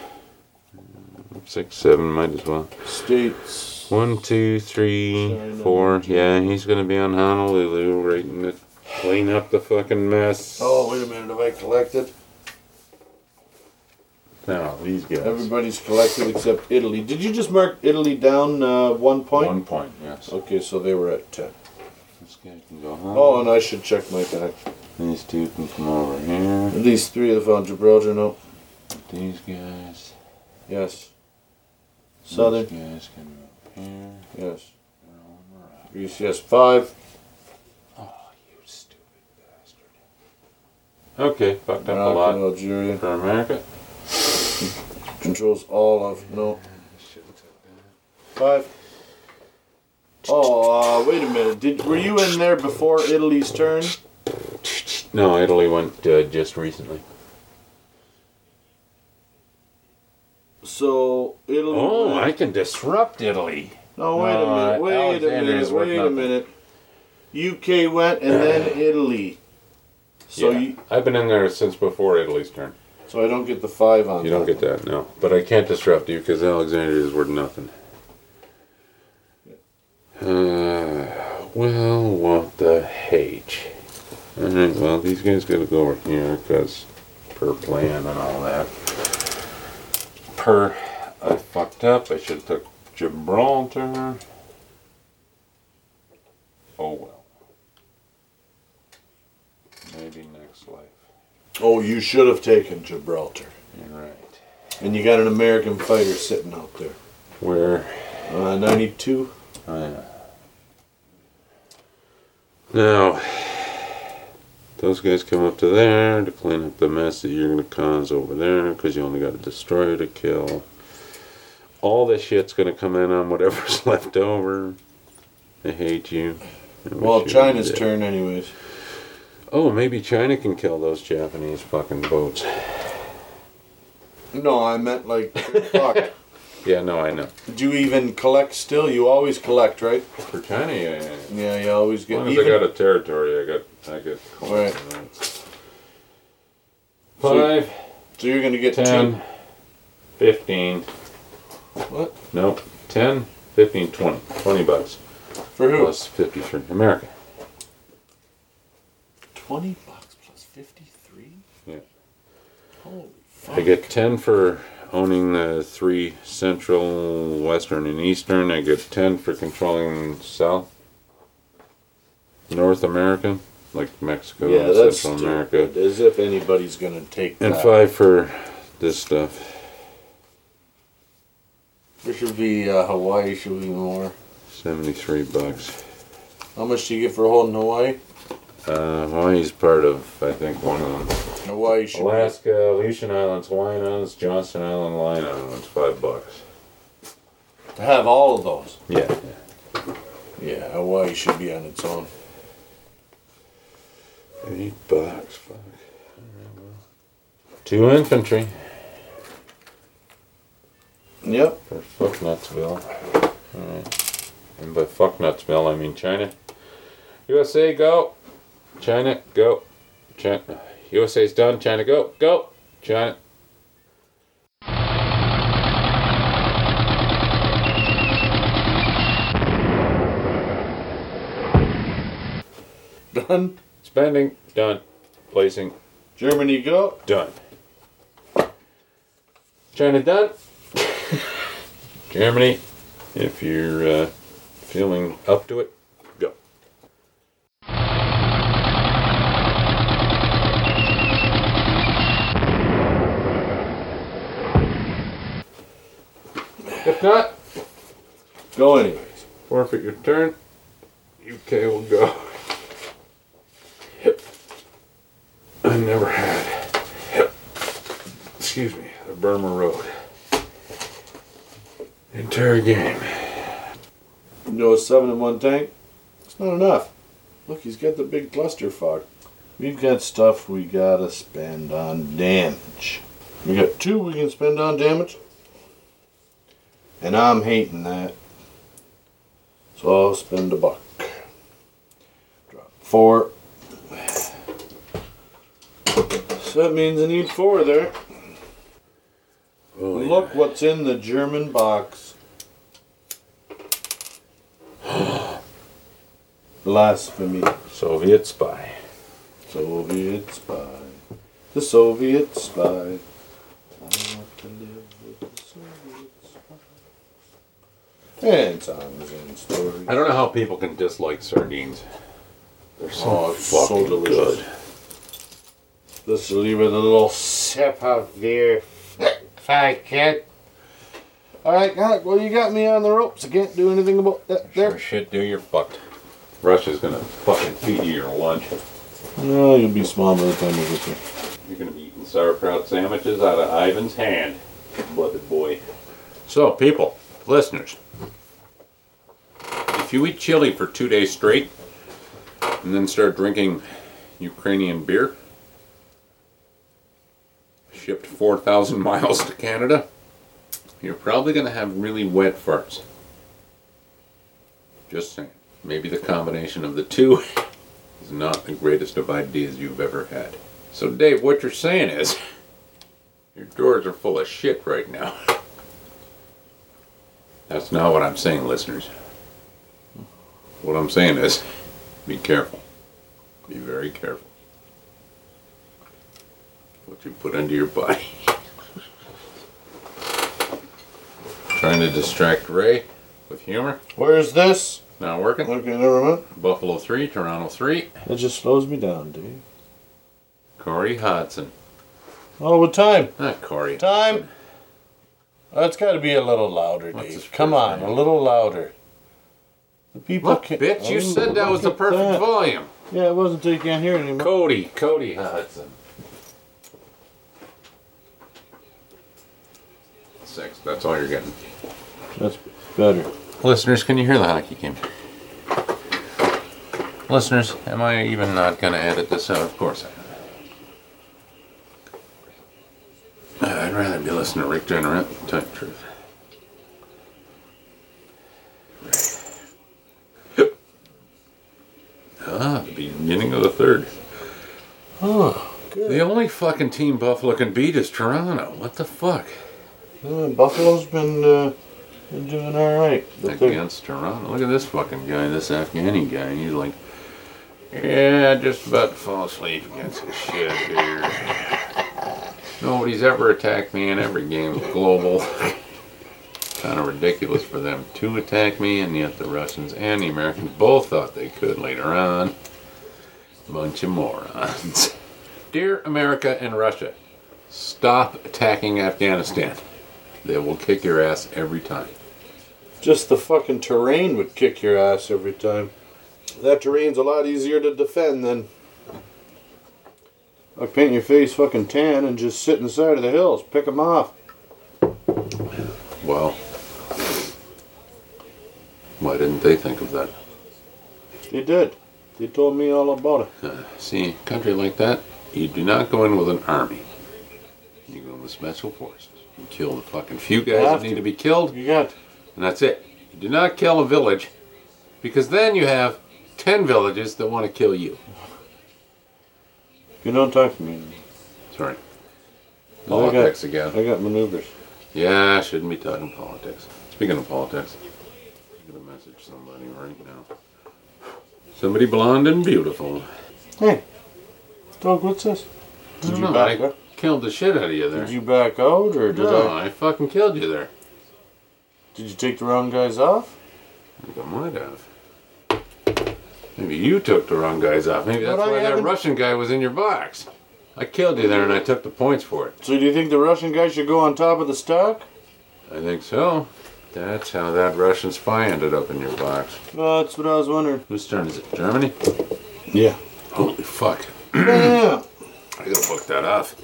Six, seven, might as well. States. One, two, three, China, four. Yeah, he's gonna be on Honolulu, right in the clean up the fucking mess. Oh, wait a minute. Have I collected? No, these guys. Everybody's collected except Italy. Did you just mark Italy down uh, one point? One point, yes. Okay, so they were at ten. This guy can go home. Oh, and I should check my back. These two can come over here. These three have found Gibraltar, no? These guys. Yes. Southern, These guys can move here. yes. Greece, yes. Five. Oh, you stupid bastard. Okay, fucked up a Morocco, lot Algeria. for America. controls all of no. Five. Oh, uh, wait a minute. Did were you in there before Italy's turn? No, Italy went uh, just recently. So Italy. Oh, went- I can disrupt Italy. No, wait a No, minute. Wait a Alexandria minute. is worth Wait a nothing. minute. U K went and then Italy. So yeah, you, I've been in there since before Italy's turn. so I don't get the five on. You don't that. get that, no. But I can't disrupt you because Alexandria is worth nothing. Uh, well, what the H? Alright, well, these guys gotta go over here because per plan and all that. Per, I fucked up. I should have took Gibraltar. Oh well. Maybe next life. Oh, you should have taken Gibraltar. You're right. And you got an American fighter sitting out there. Where? Uh, ninety-two. Oh, yeah. Now, those guys come up to there to clean up the mess that you're going to cause over there because you only got a destroyer to kill. All this shit's going to come in on whatever's left over. I hate you. I wish Well, you China's did. turn anyways. Oh, maybe China can kill those Japanese fucking boats. No, I meant like, fuck. Yeah, no, I know. Do you even collect still? You always collect, right? For China, yeah, yeah. Yeah, you always As get long as even. I got a territory, I got, I get. Right. Five. So you're gonna get ten, two. fifteen, What? nope, ten, fifteen, twenty. twenty bucks. For who? Plus fifty-three. America. Twenty bucks plus fifty-three. Yeah. Holy fuck! I get ten for owning the three central, western, and eastern. I get ten for controlling south. North America, like Mexico Yeah, and that's Central stupid. America. As if anybody's gonna take And that. five for this stuff. There should be uh, Hawaii. Should be more. seventy-three bucks. How much do you get for holding Hawaii? Uh, Hawaii's part of, I think, one of them. Hawaii should Alaska, Aleutian Islands, Hawaiian Islands, Johnston Island, Line Islands, five bucks. be, to have all of those. Yeah. Yeah, Hawaii should be on its own. Eight bucks, fuck. Two infantry Yep. for Fucknutsville. Alright. And by Fucknutsville, I mean China. U S A, go! China, go! China. U S A's done, China, go! Go! China. Done. Spending, done. Placing, Germany, go. done. China, done. Germany, if you're uh, feeling up to it, go. If not, Go anyways. forfeit your turn. U K will go. Yep. I never had. Yep. Excuse me. The Burma Road. Entire game. You know, a seven in one tank. It's not enough. Look, he's got the big cluster fog. We've got stuff we gotta spend on damage. We got two we can spend on damage. And I'm hating that. So I'll spend a buck. Drop four. So that means I need four there. Oh, Look what's in the German box. Blasphemy. Soviet spy. Soviet spy. The Soviet spy. I want to live with the Soviet spy. And songs and stories. I don't know how people can dislike sardines. They're so Oh, it's so fucking delicious. good. Let's leave it a little sip of beer. Fine, kid. Alright, well, you got me on the ropes. I can't do anything about that Sure there. shit, dude, you're fucked. Russia's gonna fucking feed you your lunch. No, you'll be small by the time we get there. You're gonna be eating sauerkraut sandwiches out of Ivan's hand. blooded boy. So, people, listeners, if you eat chili for two days straight and then start drinking Ukrainian beer, shipped four thousand miles to Canada, you're probably going to have really wet farts. Just saying. Maybe the combination of the two is not the greatest of ideas you've ever had. So, Dave, what you're saying is, your drawers are full of shit right now. That's not what I'm saying, listeners. What I'm saying is, be careful. Be very careful. What you put into your body. Trying to distract Ray with humor. Where's this? Not working. Okay, never mind. Buffalo three, Toronto three. It just slows me down, dude. Corey Hodson. Oh, what time? Not Corey. Time. That's got to be a little louder, What's his Dave. Come first on, name? a little louder. The people Look, can't. bitch, you Oh, said that was the look at perfect that. volume. Yeah, it wasn't until you can't hear it anymore. Cody, Cody Hodson. Six, that's all you're getting. That's better. Listeners, can you hear the hockey game? Listeners, am I even not going to edit this out? Of course I am. I'd rather be listening to Rick Generant, to tell you the truth. Right. Ah, the beginning of the third. Oh, good. The only fucking team Buffalo can beat is Toronto. What the fuck? Uh, Buffalo's been, uh, been doing all right. But they're- Against Toronto. Look at this fucking guy, this Afghani guy. He's like, yeah, just about to fall asleep against this shit here. Nobody's ever attacked me in every game. Global. Kind of ridiculous for them to attack me, and yet the Russians and the Americans both thought they could later on. Bunch of morons. Dear America and Russia, stop attacking Afghanistan. They will kick your ass every time. Just the fucking terrain would kick your ass every time. That terrain's a lot easier to defend than like paint your face fucking tan and just sit inside of the hills, pick them off. Well, why didn't they think of that? They did. They told me all about it. Uh, see, a country like that, you do not go in with an army. You go in with special forces. You kill the fucking few guys Have that need to. to be killed, You got and that's it. You do not kill a village, because then you have ten villages that want to kill you. you don't talk to me. Sorry. I Politics got, again. I got maneuvers. Yeah, I shouldn't be talking politics. Speaking of politics, I'm going to message somebody right now. Somebody blonde and beautiful. Hey, dog, what's this? I Did don't you know, back I up? killed the shit out of you there. Did you back out or did no, I? I fucking killed you there. Did you take the wrong guys off? I think I might have. Maybe you took the wrong guys off. Maybe that's But I why that haven't- Russian guy was in your box. I killed you there and I took the points for it. So do you think the Russian guy should go on top of the stock? I think so. That's how that Russian spy ended up in your box. Well, that's what I was wondering. Whose turn is it? Germany? Yeah. Holy fuck. Yeah. I gotta book that off.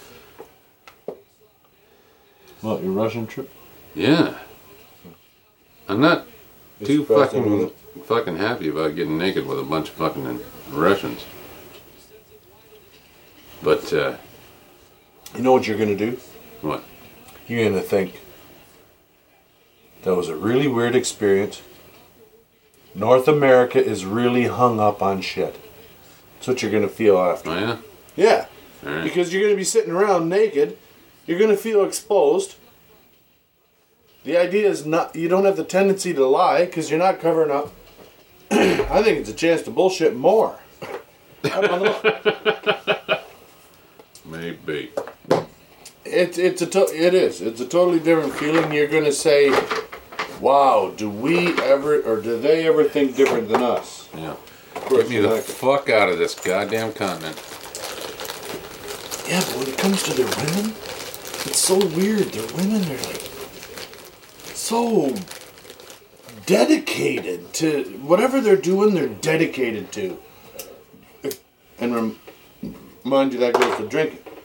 What, your Russian trip? Yeah. I'm not You too surprised him fucking with fucking happy about getting naked with a bunch of fucking Russians. But, uh, You know what you're gonna do? what? You're gonna think that was a really weird experience. North America is really hung up on shit. That's what you're gonna feel after. Oh, yeah? Yeah. Alright. Because you're gonna be sitting around naked. You're gonna feel exposed. The idea is not, you don't have the tendency to lie because you're not covering up. I think it's a chance to bullshit more. I don't know. Maybe. It's it's a to, it is it's a totally different feeling. You're gonna say, "Wow, do we ever or do they ever think different than us?" Yeah. Of course, Get me you the like it. fuck out of this goddamn continent. Yeah, but when it comes to their women, it's so weird. Their women are like so dedicated to whatever they're doing. They're dedicated to, and rem- mind you, that goes for drinking.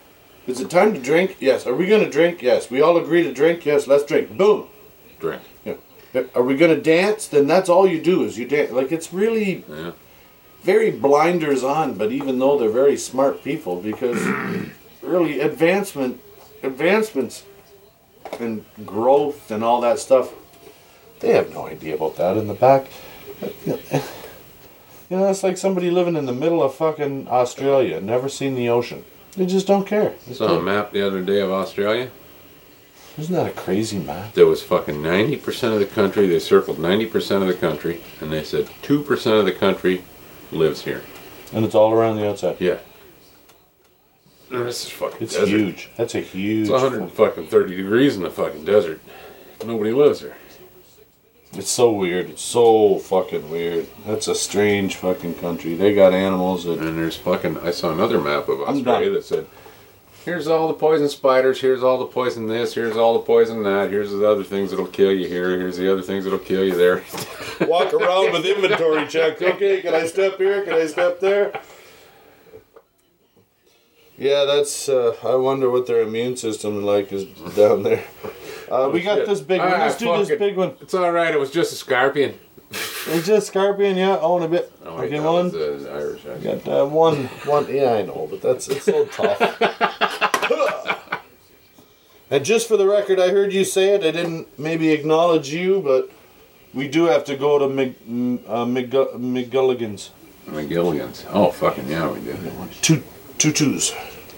Is it time to drink? Yes. Are we going to drink? Yes. We all agree to drink? Yes. Let's drink. Boom. Drink. Yeah. Are we going to dance? Then that's all you do is you dance. Like, it's really Yeah. very blinders on, but even though they're very smart people, because really advancement, advancements and growth and all that stuff, they have no idea about that in the back. You know, it's like somebody living in the middle of fucking Australia, never seen the ocean. They just don't care. Saw a map the other day of Australia. Isn't that a crazy map? There was fucking ninety percent of the country. They circled ninety percent of the country, and they said two percent of the country lives here. And it's all around the outside. Yeah. No, this is fucking It's desert. huge. That's a huge. It's one hundred fucking thirty degrees in the fucking desert. Nobody lives there. It's so weird. It's so fucking weird. That's a strange fucking country. They got animals that. And there's fucking. I saw another map of I'm Australia done. that said, "Here's all the poison spiders. Here's all the poison this. Here's all the poison that. Here's the other things that'll kill you here. Here's the other things that'll kill you there." Walk around with inventory checks. Okay, can I step here? Can I step there? Yeah, that's. Uh, I wonder what their immune system like is down there. Uh, we got Shit. this big one. Ah, Let's do fuck this it. big one. It's all right. It was just a scorpion. It's just scorpion, yeah. Own a bit. Oh, wait, Okay, that one. was, uh, Irish accent. Got uh, one, one. Yeah, I know, but that's it's so tough. And just for the record, I heard you say it. I didn't maybe acknowledge you, but we do have to go to Mc, m- uh, McGu- McGulligan's. McGilligan's. Oh, fucking yeah, we did. Two, two twos.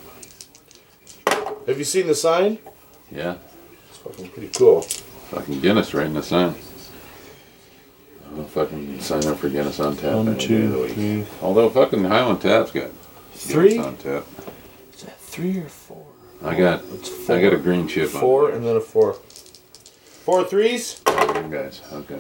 Have you seen the sign? Yeah. It's fucking pretty cool. Fucking Guinness right in the sign. I'll fucking sign up for Guinness on tap. One, any day two, of the week. three. Although fucking Highland Tap's got Three? Guinness on tap. Is that three or four? I got It's four. I got a green chip Four on and then a four. Four threes there. You guys, okay.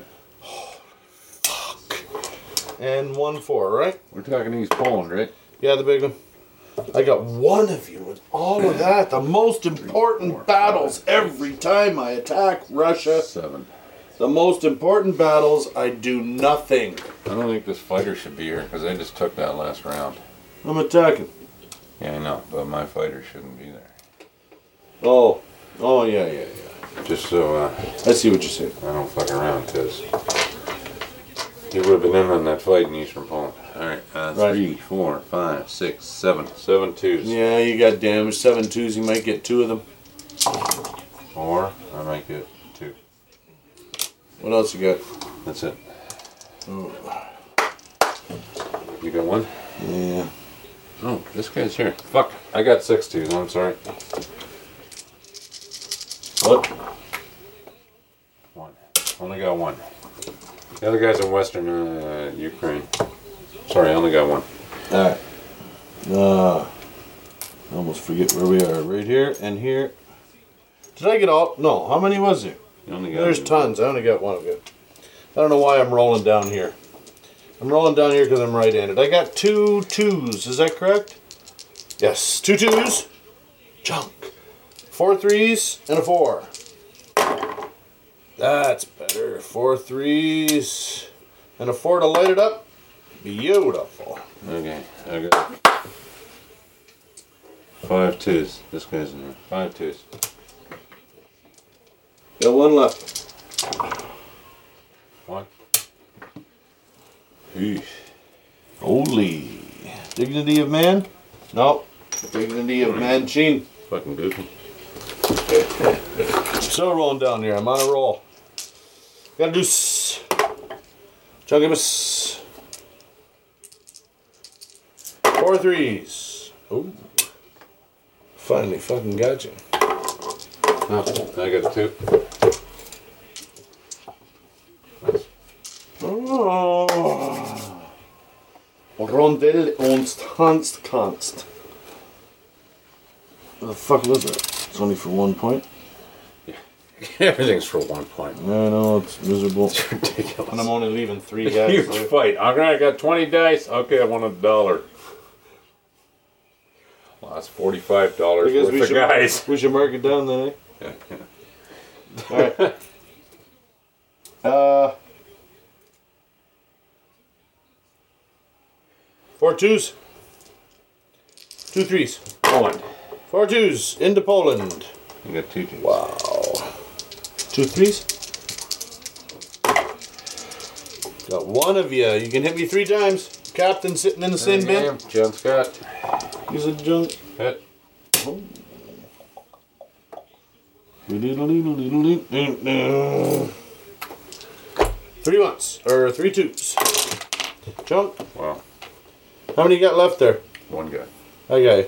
and one four, right? We're talking East Poland, right? Yeah, the big one. I got one of you with all of that. The most important four, battles five, every time I attack Russia. Seven. The most important battles, I do nothing. I don't think this fighter should be here because I just took that last round. I'm attacking. Yeah, I know, but my fighter shouldn't be there. Oh, oh yeah, yeah, yeah. Just so uh, I see what you're saying. I don't fuck around because he would have been in on that fight in Eastern Poland. All right, uh, Right. three, four, five, six, seven, seven twos. Yeah, you got damage. Seven twos, you might get two of them. Or I might get two. What else you got? That's it. Oh, You got one? yeah. Oh, this guy's here. Fuck. I got six twos. I'm sorry. What? One. Only got one. The other guy's in Western uh, Ukraine. Sorry, I only got one. Alright. Uh, I almost forget where we are. Right here and here. Did I get all? No. How many was there? You only got There's tons. I only got one of it. I don't know why I'm rolling down here. I'm rolling down here because I'm right-handed. I got two twos. Is that correct? Yes. Two twos. Junk. Four threes and a four. That's better. Four threes and a four to light it up. Beautiful. Okay, I got five twos. This guy's in there. Five twos. Got one left. One. Eesh. Holy. Dignity of man? No. Dignity of Manchin. Fucking goofy. Still rolling down here. I'm on a roll. Gotta do s. Chunkimus. Four threes. Ooh. Finally fucking got you. Oh, I got a two. Oh. Rondell und Tanzt kannst. What the fuck was that? It's only for one point. Everything's for one point. I know, it's miserable. It's ridiculous. And I'm only leaving three guys. Huge left. fight. All right, I got twenty dice. Okay, I want a dollar. Lost forty-five dollars I guess worth we of should, guys. we should mark it down then, eh? Yeah, yeah. Alright. Uh, four twos. Two threes. Poland. Four twos into Poland. You got two twos. Wow. Two threes. Got one of you. You can hit me three times. Captain sitting in the same bin. John Scott. He's a junk. Hit. Oh. Three ones. Or three twos. Junk. Wow. How many you got left there? One guy. Okay.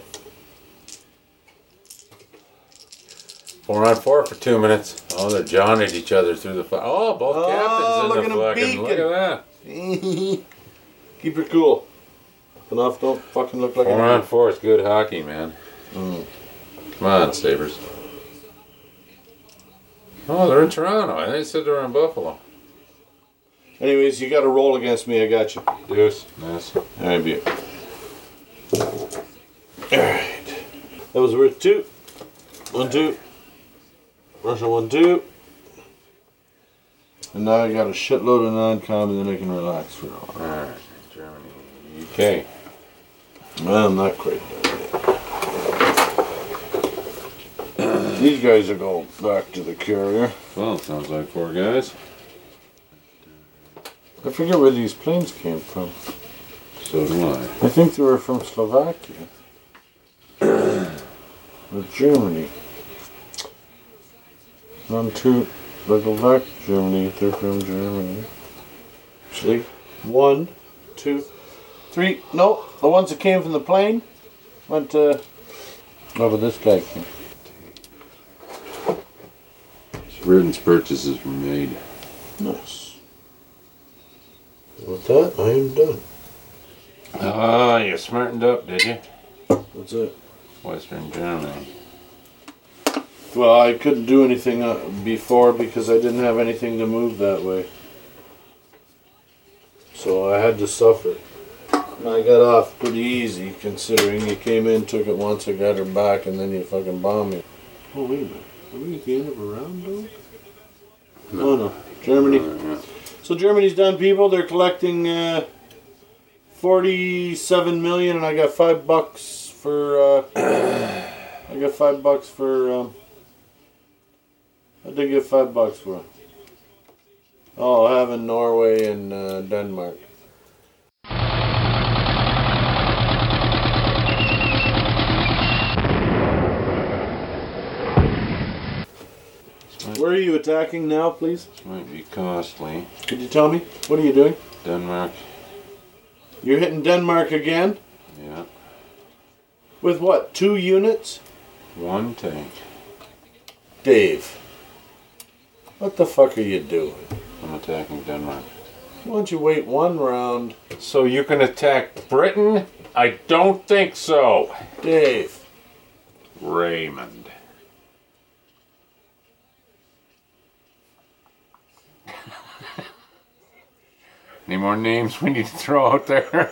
Four on four for two minutes. Oh, they're jawing at each other through the. Fu- oh, both Oh, captains look in at the 'em fucking. Look at beaking. that. Keep it cool. Enough, don't fucking look like Four an on four is good hockey, man. Mm. Come on, Sabres. Oh, they're in Toronto. I think they said they're in Buffalo. Anyways, you got to roll against me. I got you. Deuce. Nice. Alright, beaut. Alright. That was worth two. One, two. Russia, one, two. And now I got a shitload of non-com and then I can relax for a while. Alright. Germany. U K. Well, I'm not quite done yet. These guys are going back to the carrier. Well, sounds like four guys. I forget where these planes came from. So do I. I think they were from Slovakia. Or Germany. One, two, they go back to Germany. They're from Germany. Actually, one, two, three. No, the ones that came from the plane went to. Oh, but this guy came. Britain's purchases were made. Nice. With that, I am done. Ah, you smartened up, did you? What's it? Western Germany. Well, I couldn't do anything uh, before because I didn't have anything to move that way. So I had to suffer. And I got off pretty easy considering you came in, took it once, I got her back, and then you fucking bombed me. Oh, wait a minute. Are we at the end of a round, though? No. Oh, no. Germany. Uh, So Germany's done, people. They're collecting uh, forty-seven million, and I got five bucks for. Uh, I got five bucks for. Um, I did get five bucks for it. Oh, having Norway and uh, Denmark. Where are you attacking now, please? This might be costly. Could you tell me? What are you doing? Denmark. You're hitting Denmark again? Yeah. With what? Two units? One tank. Dave. What the fuck are you doing? I'm attacking Denmark. Why don't you wait one round? So you can attack Britain? I don't think so. Dave. Raymond. Any more names we need to throw out there?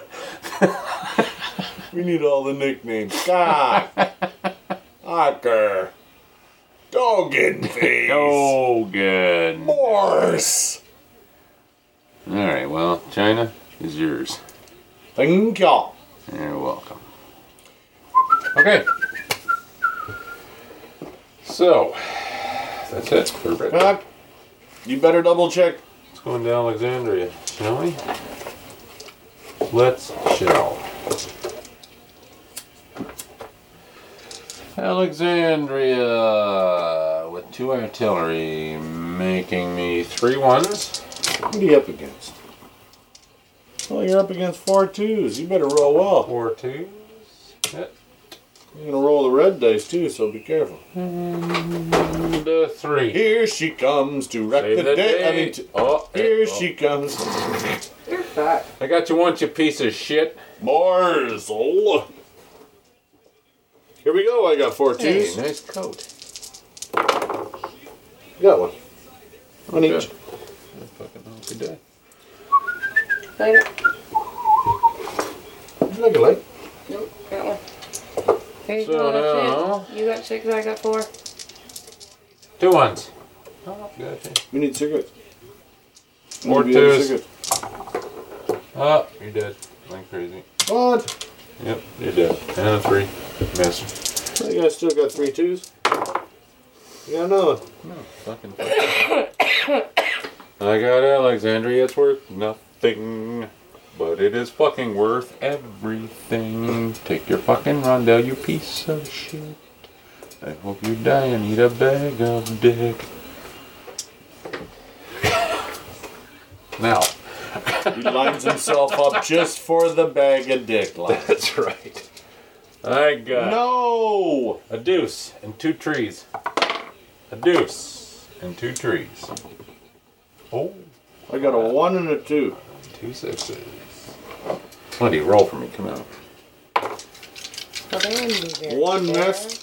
We need all the nicknames. God. Ocker. Dogenface. Oh, good. Morse. Alright, well, China is yours. Thank y'all. You're welcome. Okay. So, that's it for Britain. Uh, you better double check. Let's go into Alexandria, shall we? Let's shall. Alexandria with two artillery, making me three ones. What are you up against? Well, you're up against four twos. You better roll well. Four twos. Hit. You're gonna roll the red dice too, so be careful. And a three. Here she comes to wreck Save the, the day. day. I mean, to, Oh, here oh. she comes. You're fat. I got you once, you piece of shit. Morsel. Here we go. I got four Hey, twos. nice coat. You got one. One Good. each. I fucking hope you did. Later. Would you like a light? Nope, got one. There you So go, that's now- it. You got six, I got four. Two ones. Oh, gotcha. We need cigarettes. More We need other twos. cigarettes. Oh, you're dead. Like crazy. What? Yep, you're dead. And a three. Miss. You guys still got three twos? You got another one. No, fucking. I got Alexandria. It's worth nothing, but it is fucking worth everything. Take your fucking Rondell, you piece of shit. I hope you die and eat a bag of dick. Now. He lines himself up just for the bag of dick line. That's right. I got No! a deuce and two trees. A deuce and two trees. Oh, I got a one and a two. two sixes. What do you roll for me? Come out. Well, they wouldn't be very One fair. missed.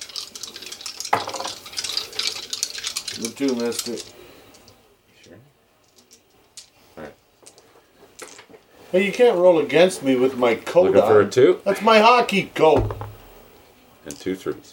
The two missed it. Sure. Alright. Hey, you can't roll against me with my coat Looking for a on. two That's my hockey coat. and two threes.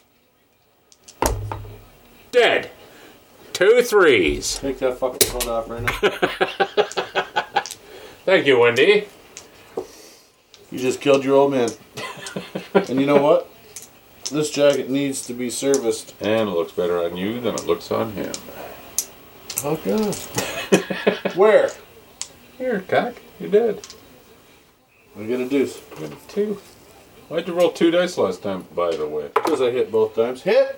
Dead. Two threes. Take that fucking coat off right now. Thank you, Wendy. You just killed your old man. And you know what? This jacket needs to be serviced. And it looks better on you than it looks on him. Oh god. Where? Here, cock. You're dead. I get a deuce. You got a two. Why'd you roll two dice last time, by the way? Because I hit both times. Hit!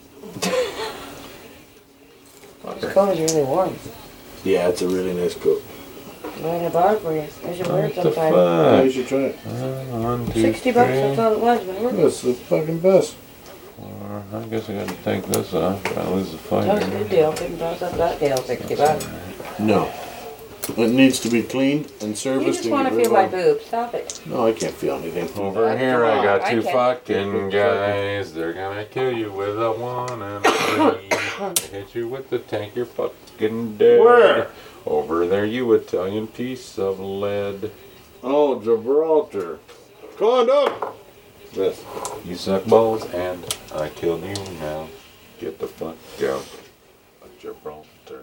This coat is really warm. Yeah, it's a really nice coat. I'm going to borrow it for you. I should wear it What the sometime. Yeah, you fuck? should try it. Uh, one, two, Sixty bucks, three, that's all it was. But it worked. That's the fucking best. four. I guess I gotta take this off. I lose the fighter. That was a good deal. Couldn't pass up that deal. Sixty bucks. No. It needs to be cleaned and You serviced. just and want to get feel rid my of. boobs. Stop it. No, I can't feel anything. Over Come here I on, got I two can. fucking guys. They're gonna kill you with a one and a three. They hit you with the tank, you're fucking dead. Where? Over there, you Italian piece of lead. Oh, Gibraltar. Come on, dog. Yes. You suck balls and I killed you now. Get the fuck out of Gibraltar.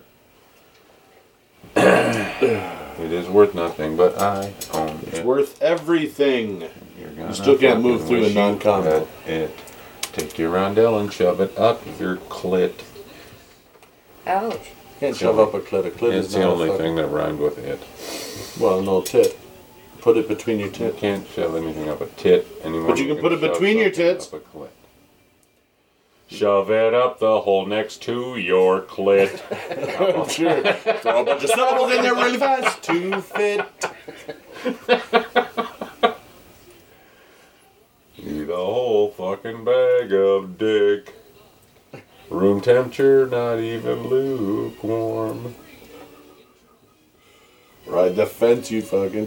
It is worth nothing, but I own It's it. worth everything. You're gonna still can't move fucking through a wish you non-combo. had It. Take your rondelle and shove it up your clit. Ouch. Can't shove up a clit. A clit It's is the not only a fucking, thing that rhymed with it. Well, no tit. Put it between your You tits. can't shove anything up a tit anymore. But you can put it between your tits. Up a clit. Shove it up the hole next to your clit. Sure. Throw a bunch of syllables in there really fast to fit. Eat a whole fucking bag of dick. Room temperature, not even lukewarm. Ride the fence, you fucking.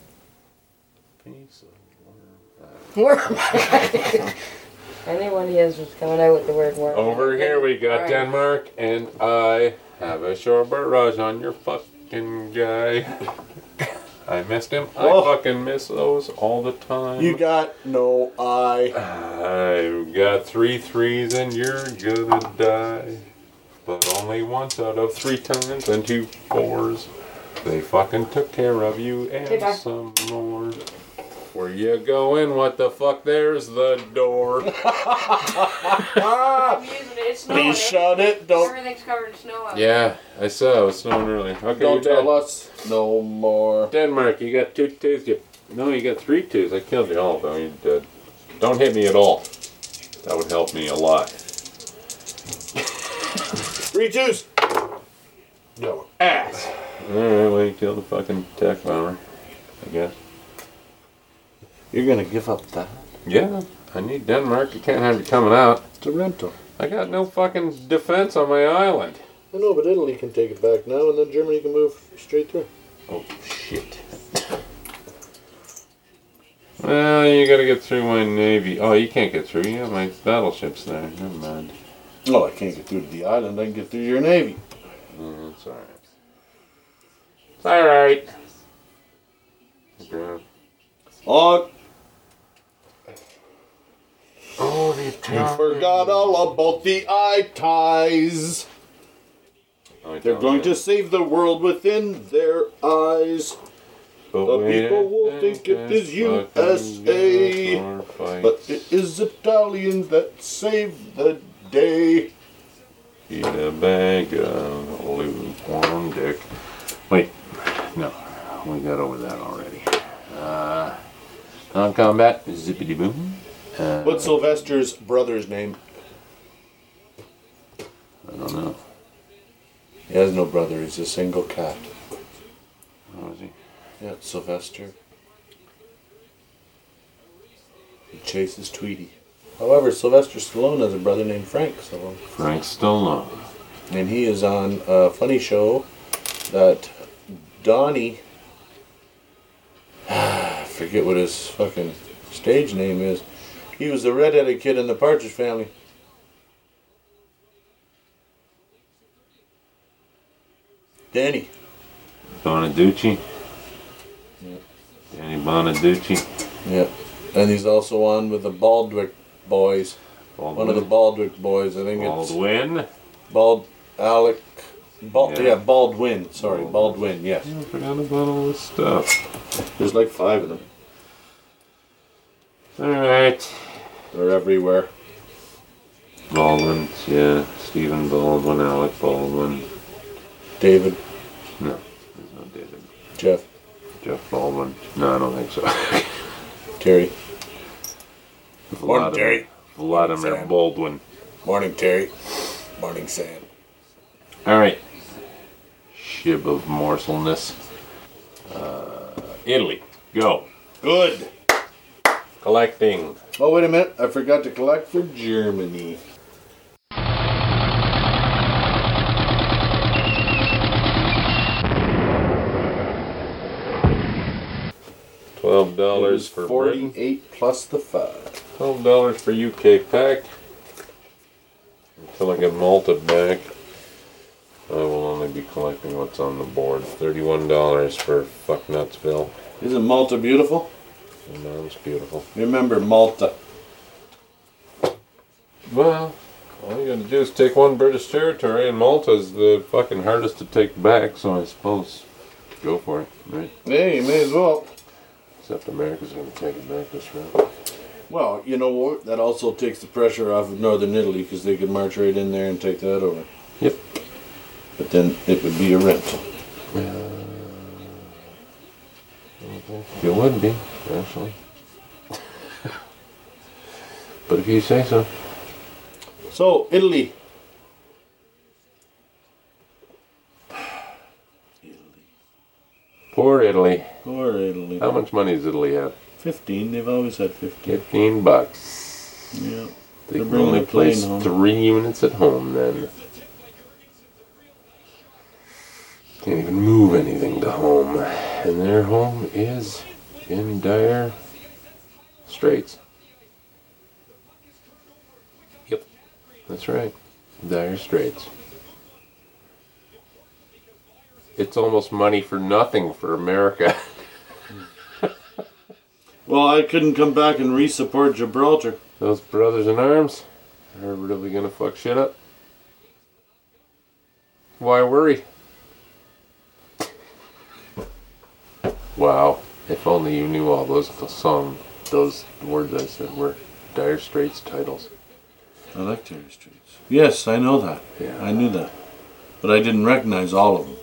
Piece of worm. Worm. I knew one of his was coming out with the word worm. Over here we got Alright. Denmark, and I have a short barrage on your fucking guy. I missed him. Oh. I fucking miss those all the time. You got no eye. I've got three threes and you're gonna die. But only once out of three times and two fours. They fucking took care of you and Okay, bye. some more. Where you going? What the fuck? There's the door. I'm using it. It's snowing. Please shut it. Don't Everything's covered in snow out Yeah, I saw it was snowing earlier. Okay, don't you're tell dead. us no more. Denmark, you got two twos. You, no, you got three twos. I killed you all, though. You're dead. Don't hit me at all. That would help me a lot. Three twos. No. Ass. Alright, well, you killed the fucking tech bomber, I guess. You're gonna give up that? Yeah, I need Denmark. You can't have you coming out. It's a rental. I got no fucking defense on my island. I know, but Italy can take it back now, and then Germany can move straight through. Oh, shit. Well, you gotta get through my navy. Oh, you can't get through. You have my battleships there. Never mind. Oh, I can't get through to the island. I can get through your navy. Mm, it's alright. It's alright. Okay. On. Oh, the You Italian. forgot all about the eye ties. Oh, They're going to save the world within their eyes. But the we people will didn't think it is this U fucking S A. war fight. but it is Italians that save the day. Eat a bag of lukewarm dick. Wait, no, we got over that already. Uh, non-combat, zippity boom. Uh, What's Sylvester's brother's name? I don't know. He has no brother. He's a single cat. How is he? Yeah, it's Sylvester. He chases Tweety. However, Sylvester Stallone has a brother named Frank Stallone. Frank Stallone. And he is on a funny show that Donnie, I forget what his fucking stage name is. He was the redheaded kid in the Partridge Family. Danny. Bonaducci. Yeah. Danny Bonaducci. Yeah. And he's also on with the Baldwick boys. Baldwin. One of the Baldwick boys. I think Baldwin. it's Bald Alec. Bald, Yeah. yeah. Baldwin. Sorry, Baldwin. Yes. I forgot about all this stuff. There's like five of them. Alright. They're everywhere. Baldwin, yeah. Stephen Baldwin, Alec Baldwin. David, No, there's no David. Jeff, Jeff Baldwin. No, I don't think so. Terry. Vladimir, Terry. Vladimir Sam. Baldwin. Morning, Terry. Morning, Sam. Alright. Shib of morselness. Uh, Italy. Go. Good. Collecting. Oh, wait a minute. I forgot to collect for Germany. Twelve dollars for Britain. forty-eight plus the five. Twelve dollars for U K pack. Until I get Malta back, I will only be collecting what's on the board. Thirty-one dollars for Fucknutsville. Isn't Malta beautiful? And that's beautiful. Remember Malta. Well, all you gotta do is take one British territory, and Malta's the fucking hardest to take back, so I suppose go for it, right? Hey, you may as well. Except America's gonna take it back this round. Well, you know what? That also takes the pressure off of Northern Italy because they could march right in there and take that over. Yep. But then it would be a rental. It would be, actually. But if you say so. So, Italy. Poor Italy. Poor Italy. How much money does Italy have? Fifteen. They've always had fifteen. Fifteen bucks. Yeah. They They're can bringing only a plane place home. three units at home then. Can't even move anything to home. And their home is in dire straits. Yep. That's right. Dire straits. It's almost money for nothing for America. Well, I couldn't come back and re-support Gibraltar. Those brothers in arms are really gonna fuck shit up. Why worry? Wow, if only you knew all those song, those words I said were Dire Straits titles. I like Terry Streets. Yes, I know that. Yeah. I knew that. But I didn't recognize all of them.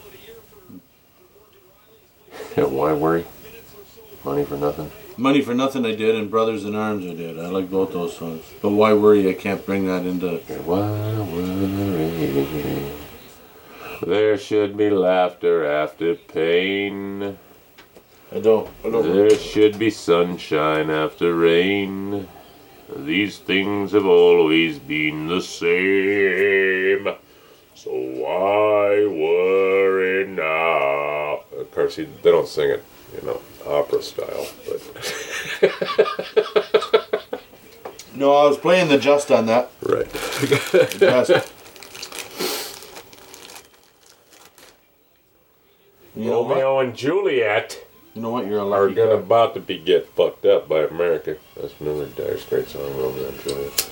Yeah, why worry? Money for nothing. Money for Nothing I did, and Brothers in Arms I did. I like both those songs. But Why Worry, I can't bring that into... Why worry? There should be laughter after pain. I don't... I don't... There should be sunshine after rain. These things have always been the same. So why worry now? Of course, he, they don't sing it, you know, opera style, but... No, I was playing the just on that. Right. The just. You know what? Romeo and Juliet You know what? You're a are lucky gonna guy. about to be get fucked up by America. That's another Dire Straits song, Romeo and Juliet.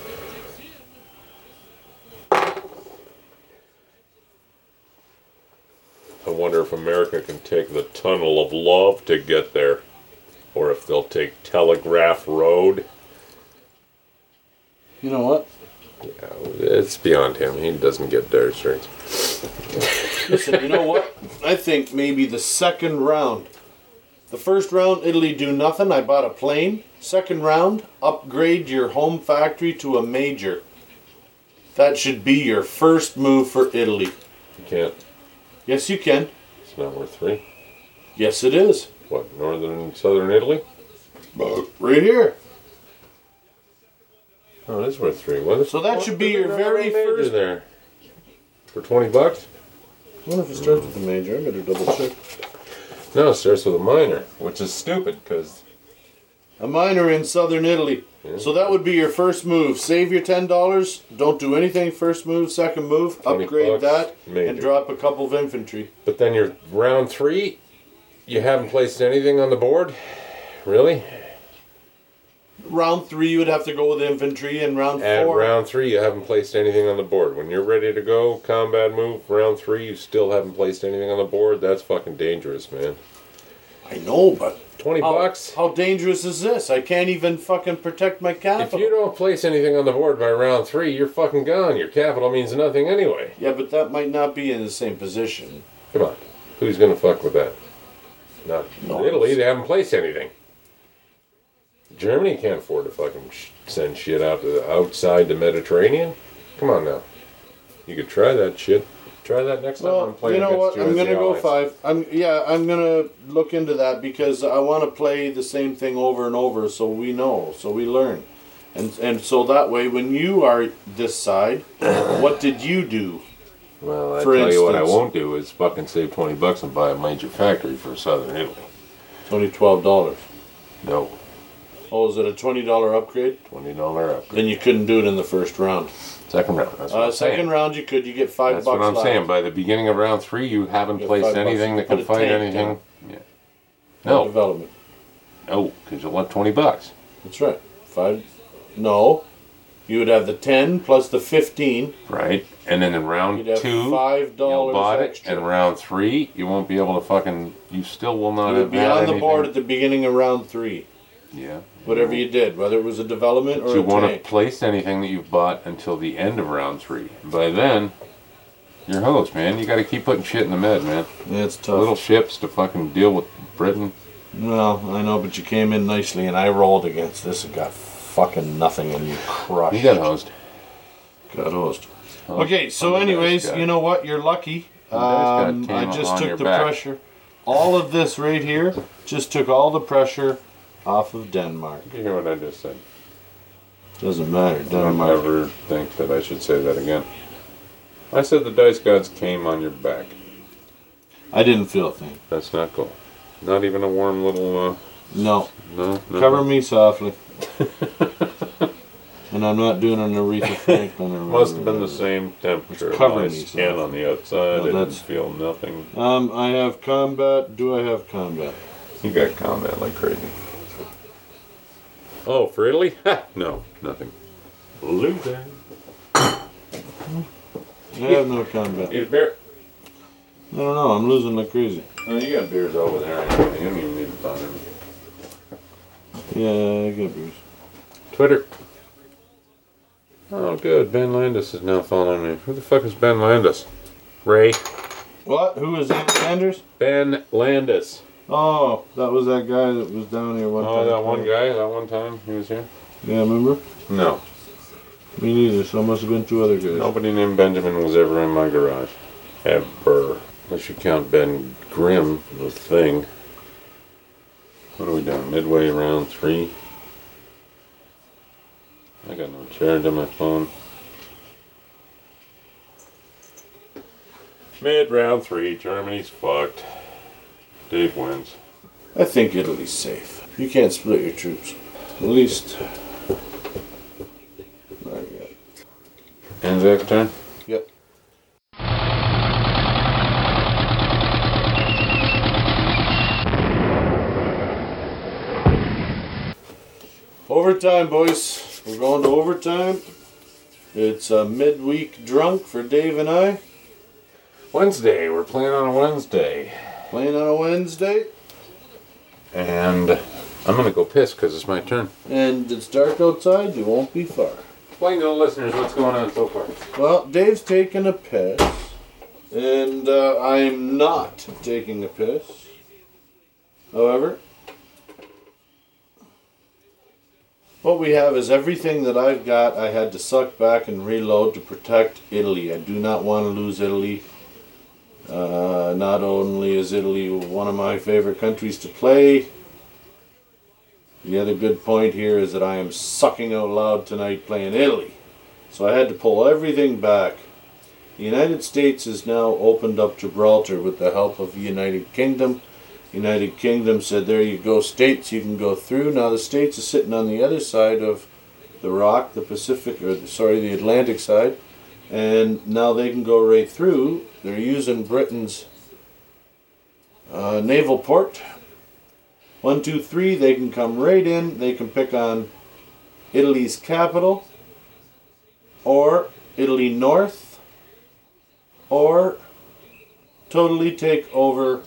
I wonder if America can take the Tunnel of Love to get there, or if they'll take Telegraph Road. You know what? Yeah, it's beyond him. He doesn't get dire straits. Listen, you know what? I think maybe the second round. The first round, Italy do nothing. I bought a plane. Second round, upgrade your home factory to a major. That should be your first move for Italy. You can't. Yes, you can. It's not worth three. Yes, it is. What, northern and southern Italy? Right here. Oh, it is worth three. What is, So that what should be did your they very have a major first- there. For twenty bucks? I wonder if it starts with a major. I better double check. No, it starts with a minor, which is stupid because A minor in southern Italy. Yeah. So that would be your first move. Save your ten dollars. Don't do anything. First move, second move. twenty Upgrade bucks, that major. and drop a couple of infantry. But then you're round three, you haven't placed anything on the board? Really? Round three, you would have to go with infantry, and round At four. round three, you haven't placed anything on the board. When you're ready to go, combat move, round three, you still haven't placed anything on the board. That's fucking dangerous, man. I know, but twenty how, bucks? how dangerous is this? I can't even fucking protect my If capital. you don't place anything on the board by round three, you're fucking gone. Your capital means nothing anyway. Yeah, but that might not be in the same position. Come on. Who's gonna fuck with that? Not No, Italy, it's- they haven't placed anything. Germany can't afford to fucking sh- send shit out to the, outside the Mediterranean. Come on now. You could try that shit. Try that next time I'm Well, playing you know against what? you I'm as the gonna go Allies. five. I'm yeah. I'm gonna look into that because I want to play the same thing over and over, so we know, so we learn, and and so that way, when you are this side, what did you do? Well, I For tell you what I instance- won't do is fucking save twenty bucks and buy a major factory for southern Italy. Only twelve dollars. No. Oh, is it a twenty dollar upgrade? twenty dollar upgrade. Then you couldn't do it in the first round. Second round. That's what Uh, I'm second saying. round, you could. You get five That's bucks what I'm left. saying. By the beginning of round three, you haven't Get placed five bucks. anything that can Put a fight tank anything. down. Yeah. For No. development. No, because you'll want twenty bucks. That's right. Five. No, you would have the ten plus the fifteen. Right? And then in round You'd have two, five you'll dollars bought it. extra. And round three, you won't be able to fucking. You still will not You have would be had on the anything. board at the beginning of round three. Yeah. Whatever you did, whether it was a development But or you a won't have tank. placed anything that you've bought until the end of round three. By then, you're hosed, man. You got to keep putting shit in the med, man. Yeah, it's tough. Little ships to fucking deal with Britain. Well, I know, but you came in nicely, and I rolled against this and got fucking nothing, and you crushed. You got hosed. Got hosed. Hosed Okay, so on the anyways, dice guy. you know what? You're lucky. The dice guy Um, came I just on took your the back. pressure. All of this right here just took all the pressure off of Denmark. Did you hear what I just said? Doesn't matter. I don't Denmark. ever think that I should say that again. I said the dice gods came on your back. I didn't feel a thing. That's not cool. Not even a warm little, uh, No. no, no. Cover me softly. And I'm not doing an Aretha Franklin or Must have been the same temperature. Cover My me, skin so- on the outside. No, I didn't that's- feel nothing. Um, I have combat. Do I have combat? You got combat like crazy. Oh, for Italy? Ha! No, nothing. Loser. I have no combat. Eat a beer. I don't know. I'm losing like crazy. Oh, you got beers over there. Anyway. You don't even need to buy them. Yeah, I get beers. Twitter. Oh, good. Ben Landis is now following me. Who the fuck is Ben Landis? Ray. What? Who is that? Sanders? Ben Landis. Oh, that was that guy that was down here one time. Oh, that one guy, that one time he was here? Yeah, remember? No. Me neither, so it must have been two other guys. Nobody named Benjamin was ever in my garage. Ever. Unless you count Ben Grimm, the thing. What are we doing? Midway around three? I got no charge on my phone. Mid round three, Germany's fucked. Dave wins. I think Italy's safe. You can't split your troops. At least. Not yet. Anzac's turn? Yep. Overtime, boys. We're going to overtime. It's a midweek drunk for Dave and I. Wednesday, we're playing on a Wednesday. Playing on a Wednesday. And I'm gonna go piss because it's my turn. And it's dark outside. You won't be far. explain to the listeners what's going on so far. Well, Dave's taking a piss, and uh, I'm not taking a piss. However, what we have is everything that I've got I had to suck back and reload to protect Italy. I do not want to lose Italy. Uh, not only is Italy one of my favorite countries to play, the other good point here is that I am sucking out loud tonight playing Italy. So I had to pull everything back. The United States has now opened up Gibraltar with the help of the United Kingdom. United Kingdom said, there you go, States, you can go through. Now the States is sitting on the other side of the rock, the Pacific, or the, sorry, the Atlantic side, and now they can go right through. They're using Britain's uh, naval port. One, two, three, they can come right in. They can pick on Italy's capital, or Italy North, or totally take over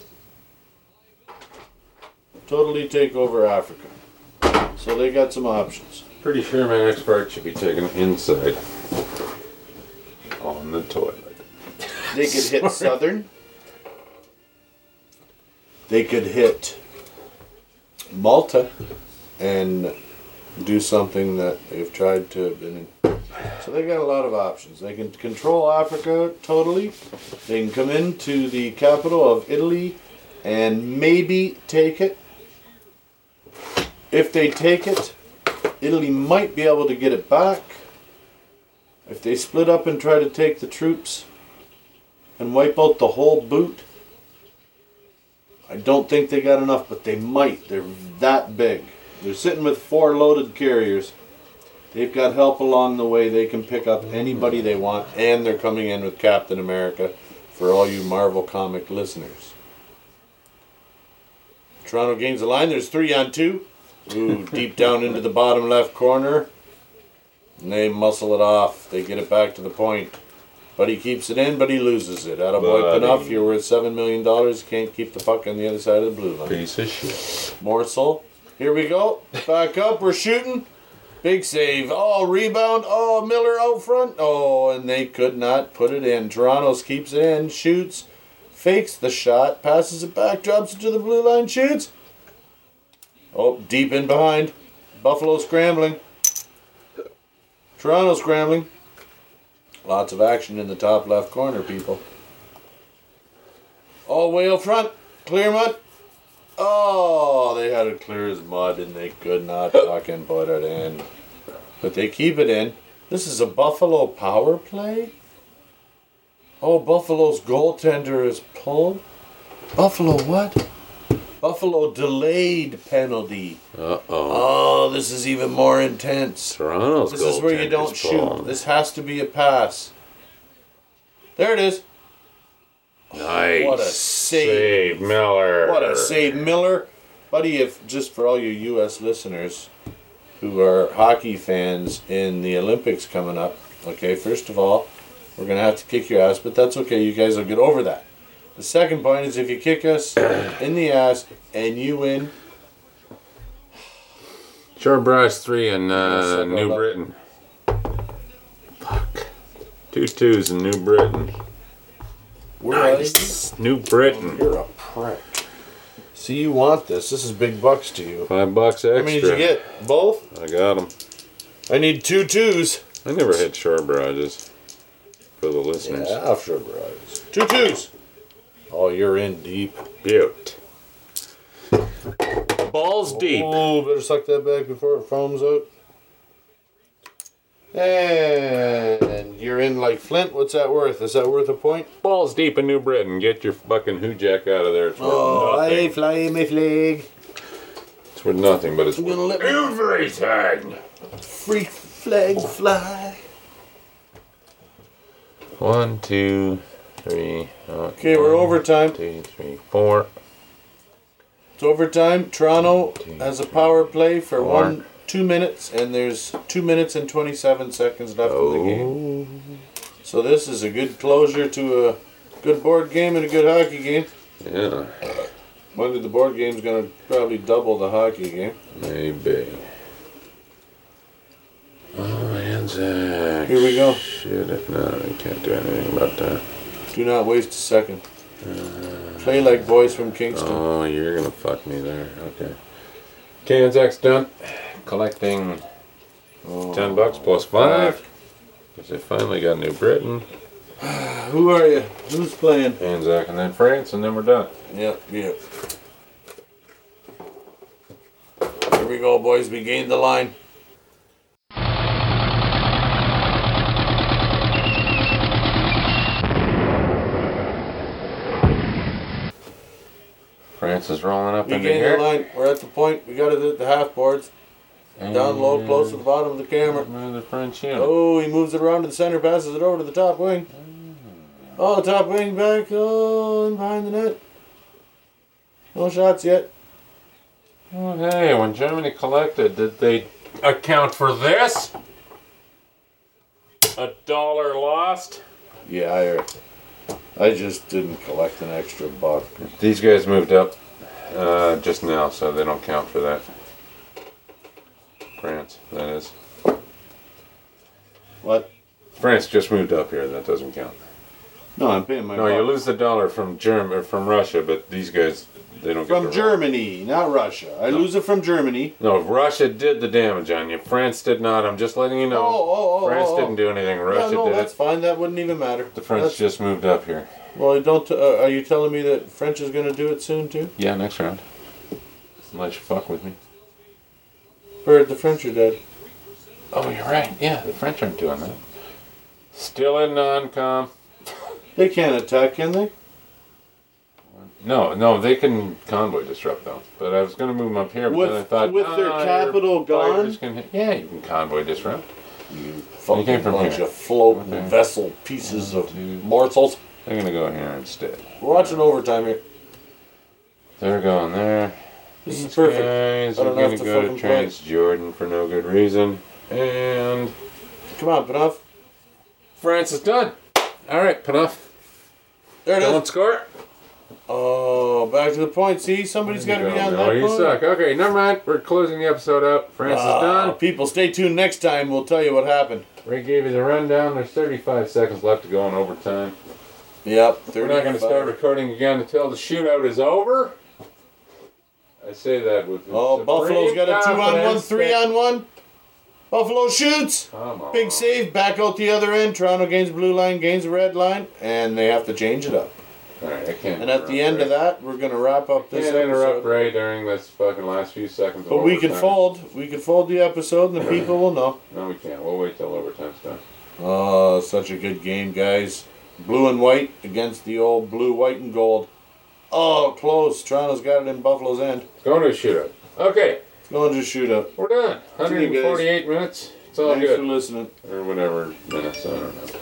totally take over Africa. So they got some options. Pretty sure my next part should be taken inside on the toilet. They could hit southern. They could hit Malta and do something that they've tried to have been in. So they got a lot of options. They can control Africa totally. They can come into the capital of Italy and maybe take it. If they take it, Italy might be able to get it back. If they split up and try to take the troops and wipe out the whole boot, I don't think they got enough, but they might. They're that big. They're sitting with four loaded carriers. They've got help along the way. They can pick up anybody they want, and they're coming in with Captain America for all you Marvel comic listeners. Toronto gains the line. There's three on two. Ooh, deep down into the bottom left corner. And they muscle it off. They get it back to the point. But he keeps it in, but he loses it. Attaboy Panoff, you're worth seven million dollars. Can't keep the puck on the other side of the blue line. Piece of shit. Morsel. Here we go. Back up. We're shooting. Big save. Oh, rebound. Oh, Miller out front. Oh, and they could not put it in. Toronto's keeps it in. Shoots. Fakes the shot. Passes it back. Drops it to the blue line. Shoots. Oh, deep in behind. Buffalo scrambling. Toronto scrambling. Lots of action in the top left corner, people. Oh, way up front. Clear mud. Oh, they had it clear as mud and they could not fucking put it in. But they keep it in. This is a Buffalo power play? Oh, Buffalo's goaltender is pulled. Buffalo what? Buffalo delayed penalty. Uh-oh. Oh, this is even more intense. Toronto's This is where you don't goaltender's shoot. pulled. This has to be a pass. There it is. Nice. What a save. Save, Miller. What a save, Miller. Buddy, if just for all your U S listeners who are hockey fans in the Olympics coming up, okay, first of all, we're going to have to kick your ass, but that's okay. You guys will get over that. The second point is if you kick us in the ass and you win. Shorebrush three in uh, Yes, New I Britain. Fuck. Two twos in New Britain. Where are you? Nice. New Britain. You're a prick. See, you want this. This is big bucks to you. Five bucks extra. How many did you get? Both? I got them. I need two twos. I never hit shore barrages for the listeners. Yeah, sure, bros. Two twos. Oh, you're in deep. Beaut. Balls deep. Oh, better suck that back before it foams out. And you're in like Flint. What's that worth? Is that worth a point? Balls deep in New Britain. Get your fucking hoojack out of there. It's worth Oh, I nothing. fly my flag. It's worth nothing, but it's I'm worth gonna let my everything. freak flag fly. One, two, three. Okay, we're overtime. Two, three, four. It's overtime. Toronto Two, has a power play for four. one, two minutes, and there's two minutes and twenty-seven seconds left in the game. Oh. So this is a good closure to a good board game and a good hockey game. Yeah, Whether the board game's going to probably double the hockey game. maybe. Oh, yeah, Anzac. Here we go. Shit, no, I can't do anything about that. Do not waste a second. Play like boys from Kingston. Oh, you're gonna fuck me there. Okay. Okay, Anzac's done. Collecting Oh, ten bucks plus five. Because they finally got New Britain. Who are you? Who's playing? Anzac and then France, and then we're done. Yep, yep. Here we go, boys. We gained the line. France is rolling up We into gained here. the line. We're at the point. We got it at the half boards. Down low, close to the bottom of the camera. The French unit. Oh, he moves it around to the center, passes it over to the top wing. Oh, top wing back. Oh, and behind the net. No shots yet. Oh, hey, when Germany collected, did they account for this? A dollar lost? Yeah, I heard. I just didn't collect an extra buck. These guys moved up uh, just now, so they don't count for that. France, that is. What? France just moved up here. That doesn't count. No, I'm paying my No, you buck. lose the dollar from Germ or from Russia, but these guys, they don't get From the Germany, not Russia. I No. lose it from Germany. No, Russia did the damage on you. France did not. I'm just letting you know. Oh, oh, oh, France oh, oh. didn't do anything. Russia Yeah, no, did that's it. fine. That wouldn't even matter. The French That's- just moved up here. Well, don't. Uh, are you telling me that French is going to do it soon too? Yeah, next round. Unless you fuck with me. Or the French are dead. Oh, you're right. Yeah, the French aren't doing that. Still in non-com. They can't attack, can they? No, no, they can convoy disrupt though. But I was going to move them up here, but With- then I thought, with their "Ah, your capital fighters gone?" Can hit. Yeah, you can convoy disrupt. You came fucking from bunch here. of floating Okay. vessel pieces of One, two. morsels. They're going to go here instead. We're watching overtime here. They're going there. This is These perfect. guys I are don't going have to to go to fucking play. Transjordan for no good reason. And Come on, Panoff. France is done. All right, Panoff. There it Don't is. score. Oh, back to the point. See, somebody's got to be on No, that you point. suck. Okay, never mind. We're closing the episode out. France Ah, is done. people, stay tuned next time. We'll tell you what happened. Ray gave you the rundown. There's thirty-five seconds left to go in overtime. Yep. We're not going to start recording again until the shootout is over. I say that with Oh, supreme Buffalo's got a two on one, confidence three that- on one. Buffalo shoots. Come on. Big save. Back out the other end. Toronto gains blue line, gains red line, and they have to change it up. All right, I can't. And at the end of that, we're going to wrap up this Can't interrupt episode. Ray during this fucking last few seconds. of But we can overtime. fold. We can fold the episode, and the people will know. No, we can't. We'll wait till overtime's done. Oh, such a good game, guys. Blue and white against the old blue, white, and gold. Oh, close. Toronto's got it in Buffalo's end. It's going to a shootout. Okay, It's going to shoot up. we're done. See you guys. one hundred forty-eight minutes. It's all Thanks for good. listening. Or whatever minutes, I don't know.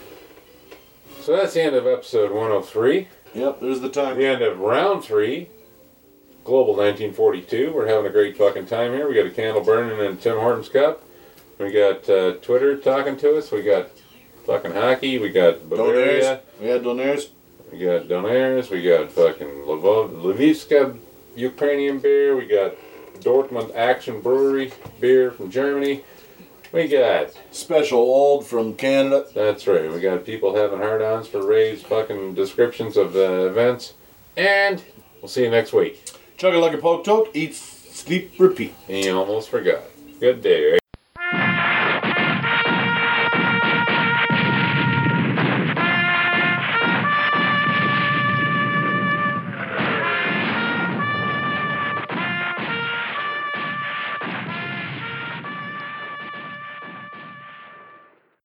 So that's the end of episode one oh three. Yep, there's the time. The end of round three. Global nineteen forty-two. We're having a great fucking time here. We got a candle burning in Tim Hortons cup. We got uh, Twitter talking to us. We got fucking hockey. We got Bavaria. Donaires. We had Donaires. We got Donaires. We got fucking Lvov- Lvivska Ukrainian beer. We got Dortmund Action Brewery beer from Germany. We got, Special old from Canada. that's right, we got people having hard-ons for Ray's fucking descriptions of the events. And we'll see you next week. Chug it like a poke toke. Eat, sleep, repeat. He almost forgot. Good day, Ray.